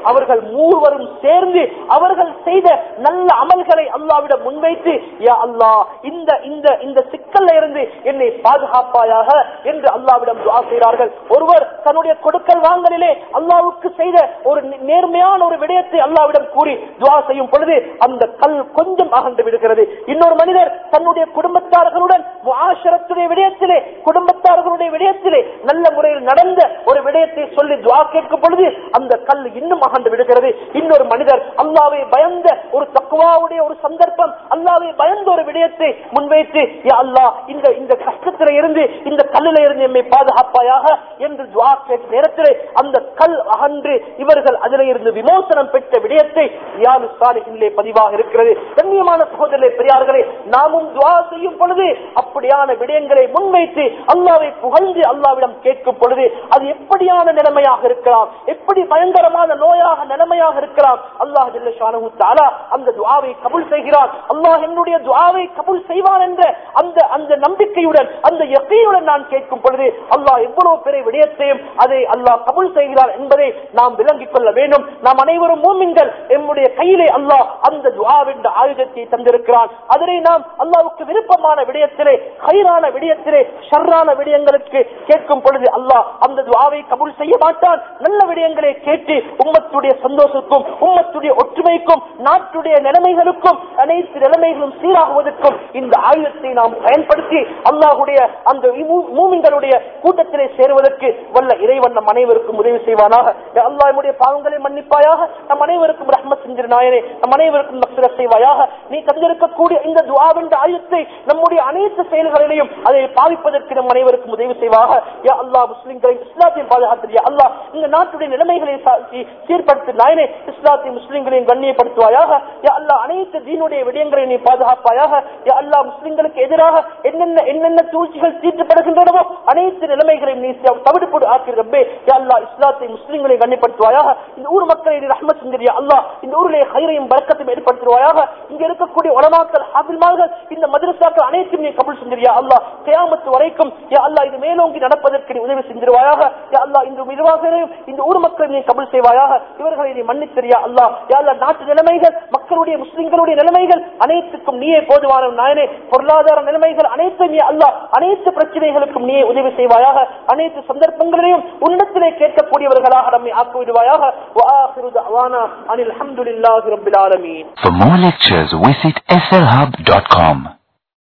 அவர்கள் மூவரும் சேர்ந்து அவர்கள் செய்த நல்ல அமல்களை அல்லாஹ்விடம் முன்வைத்து, யா அல்லாஹ் இந்த இந்த இந்த சிக்கல்ல இருந்து என்னை பாதுகாப்பாயாக என்று அல்லாஹ்விடம் துஆ செய்கிறார்கள். ஒருவர் தன்னுடைய கொடுக்கல் வாங்கலிலே அல்லாஹ்வுக்கு செய்த ஒரு நேர்மையான ஒரு விடயத்தை அல்லாஹ்விடம் கூறி துஆ செய்யும் பொழுது அந்த கல் கொஞ்சம் அகன்று விடுகிறது. இன்னொரு மனிதர் தன்னுடைய குடும்பத்தார்களுடன் முஆஷரத்துடைய விடயத்திலே, குடும்பத்தார்களுடைய விடயத்திலே நல்ல முறையில் நடந்த ஒரு விடயத்தை சொல்லி துஆ கேட்கும் பொழுது அந்த கல் இன்னும் அகன்று விடுகிறது. இன்னொரு மனிதர் அல்லாஹ்வை பயந்த ஒரு தக்வாவுடைய ஒரு சந்தர்ப்பம், அல்லாஹ்வை பயந்த ஒரு விடயத்தை முன்வைத்து, யா அல்லாஹ் இந்த இந்த கஷ்டத்தில இருந்து, இந்த கல்லில இருந்து எம்மை பாதுகாப்பாயாக என்று துஆ கேட்கும் நேரத்திலே அந்த கல் அகன்று இவர்கள் அதிலே இருந்து விமோசனம் பெற்ற விடயத்தை ரியாதுஸ் ஸாலிஹீனிலே பதிவாக இருக்கிறது. கண்ணியமான சகோதரர்களே, பெரியார்களே, நாமும் துஆ செய்யும் பொழுது அப்படியான விடயங்களை முன்வைத்து அல்லாஹ்வை புகழ்ந்து அல்லாஹ்விடம் கேட்கும் பொழுது அது எப்படியான நிலைமையாக இருக்கலாம், எப்படி பயங்கரமான நோயாக நிலைமையாக இருக்கலாம், அல்லாஹ் ஜல்ல ஷானஹு தஆலா அந்த துஆவை கபூல் செய்கிறார். அல்லாஹ் என்னுடைய துஆவை கபூல் செய்வான் என்ற அந்த அந்த நம்பிக்கையுடன், அந்த யகீனுடன் நான் கேட்கும் பொழுது அல்லாஹ் எவ்வளவு பெரிய விடயத்தையும் அதை அல்லாஹ் கபூல் செய்கிறார் என்பதை நாம் விளங்கிக் கொள்ள வேண்டும். நாம் அனைவரும் மூமின்கள். நம்முடைய கையிலே அல்லாஹ் அந்த துஆ என்ற ஆயுதத்தை தந்திருக்கிறான். அதனை நாம் அல்லாஹ்வுக்கு விருப்பமான விடயத்திலே, கைரான விடயத்திலே, ஷர்ரான விடயங்களுக்கு கேட்கும் பொழுது அல்லாஹ் அந்த துஆவை கபூல் செய்ய மாட்டான். நல்ல விடயங்களை கேட்டு உம்மத்துடைய சந்தோஷத்துக்கும், உம்மத்துடைய ஒற்றுமைக்கும், நாட்டுடைய நிலைமைகளுக்கும், அனைத்து நிலைமைகளும் சீராகுவதற்கும் இந்த ஆயுதத்தை நாம் பயன்படுத்தி அல்லாஹ்வுடைய அந்த மூமின்களுடைய கூட்டத்திலே சேருவதற்கு வல்ல இறைவன் நம் அனைவருக்கும் உதவி செய்வானாக. அல்லாஹ் நம்முடைய பாவங்களை மன்னிப்பாயாக. நம் அனைவருக்கும் ரஹ்மத் செஞ்சிரு நாயனே, நம் அனைவருக்கும் மக்ஃபிரத் செய்வாயாக. நீ தந்திருக்கக்கூடிய இந்த துஆ என்ற ஆயுதத்தை நம்முடைய அனைத்து செயல்களிலையும் அதை பாவிப்பதற்கு நம் அனைவருக்கும் உதவி செய்வாக. யா அல்லாஹ் முஸ்லிம்களை இஸ்லாத்தை பாதுகாத்து, யா அல்லாஹ் இந்த நாட்டுடைய நிலைமைகளை சீர்படுத்து நாயனே, இஸ்லாத்தை முஸ்லிம்களையும் கண்ணியப்படுத்துவாயாக. யா அல்லாஹ் அனைத்து தீனுடைய விடயங்களை நீ பாதுகாப்பாயாக. யா அல்லாஹ் முஸ்லிம்களுக்கு எதிராக என்னென்ன சூழ்ச்சிகள் தீர்க்கப்படுகின்றனவோ அனைத்து நிலைமைகளையும் நீ தவிடுபோடு ஆக்கி ரப்பே. யா அல்லாஹ் இஸ்லாத்தை முஸ்லிம்களை கண்ணியப்படுத்துவாயாக. இந்த ஊர் மக்களை நீ ரஹ்மத் செஞ்சிரு யா அல்லாஹ். இந்த ஊரிலே கைரையும் பரக்கத்தையும் ஏற்படுத்துவாயாக. இங்க இருக்கக்கூடிய உலமாக்கள், ஹாஃபில்மார்கள், இந்த மதரசாக்கள் அனைத்தும் நீ கபூல் செஞ்சிரு யா அல்லாஹ். கியாமத் வரைக்கும் யா அல்லாஹ் இது மேலோங்கி நடப்பதற்கு நீ உதவி செஞ்சிருவாயாக. யா அல்லாஹ் இந்த நிர்வாகங்களையும் இந்த ஊர் மக்களை நீ கபூல் செய்வாயாக. இவர்களை நீ மன்னித்திரு யா அல்லாஹ். யா அல்லாஹ் நாட்டு நிலைமைகள், மக்களுடைய முஸ்லிம்களுடைய நிலைமைகள் அனைத்துக்கும் நீயே போதுமான நாயனே. பொருளாதார நிலைமைகள் அனைத்தும் யா அல்லாஹ், அனைத்து பிரச்சனைகளுக்கும் நீயே உதவி செய்வாயாக. அனைத்து சந்தர்ப்பங்களையும் உன்னிடத்திலே கேட்கக்கூடியவர்களாக நம்மை ஆக்கிவிடுவாயாக. وآخر دعوانا أن الحمد لله رب العالمين. For more lectures visit slhub.com.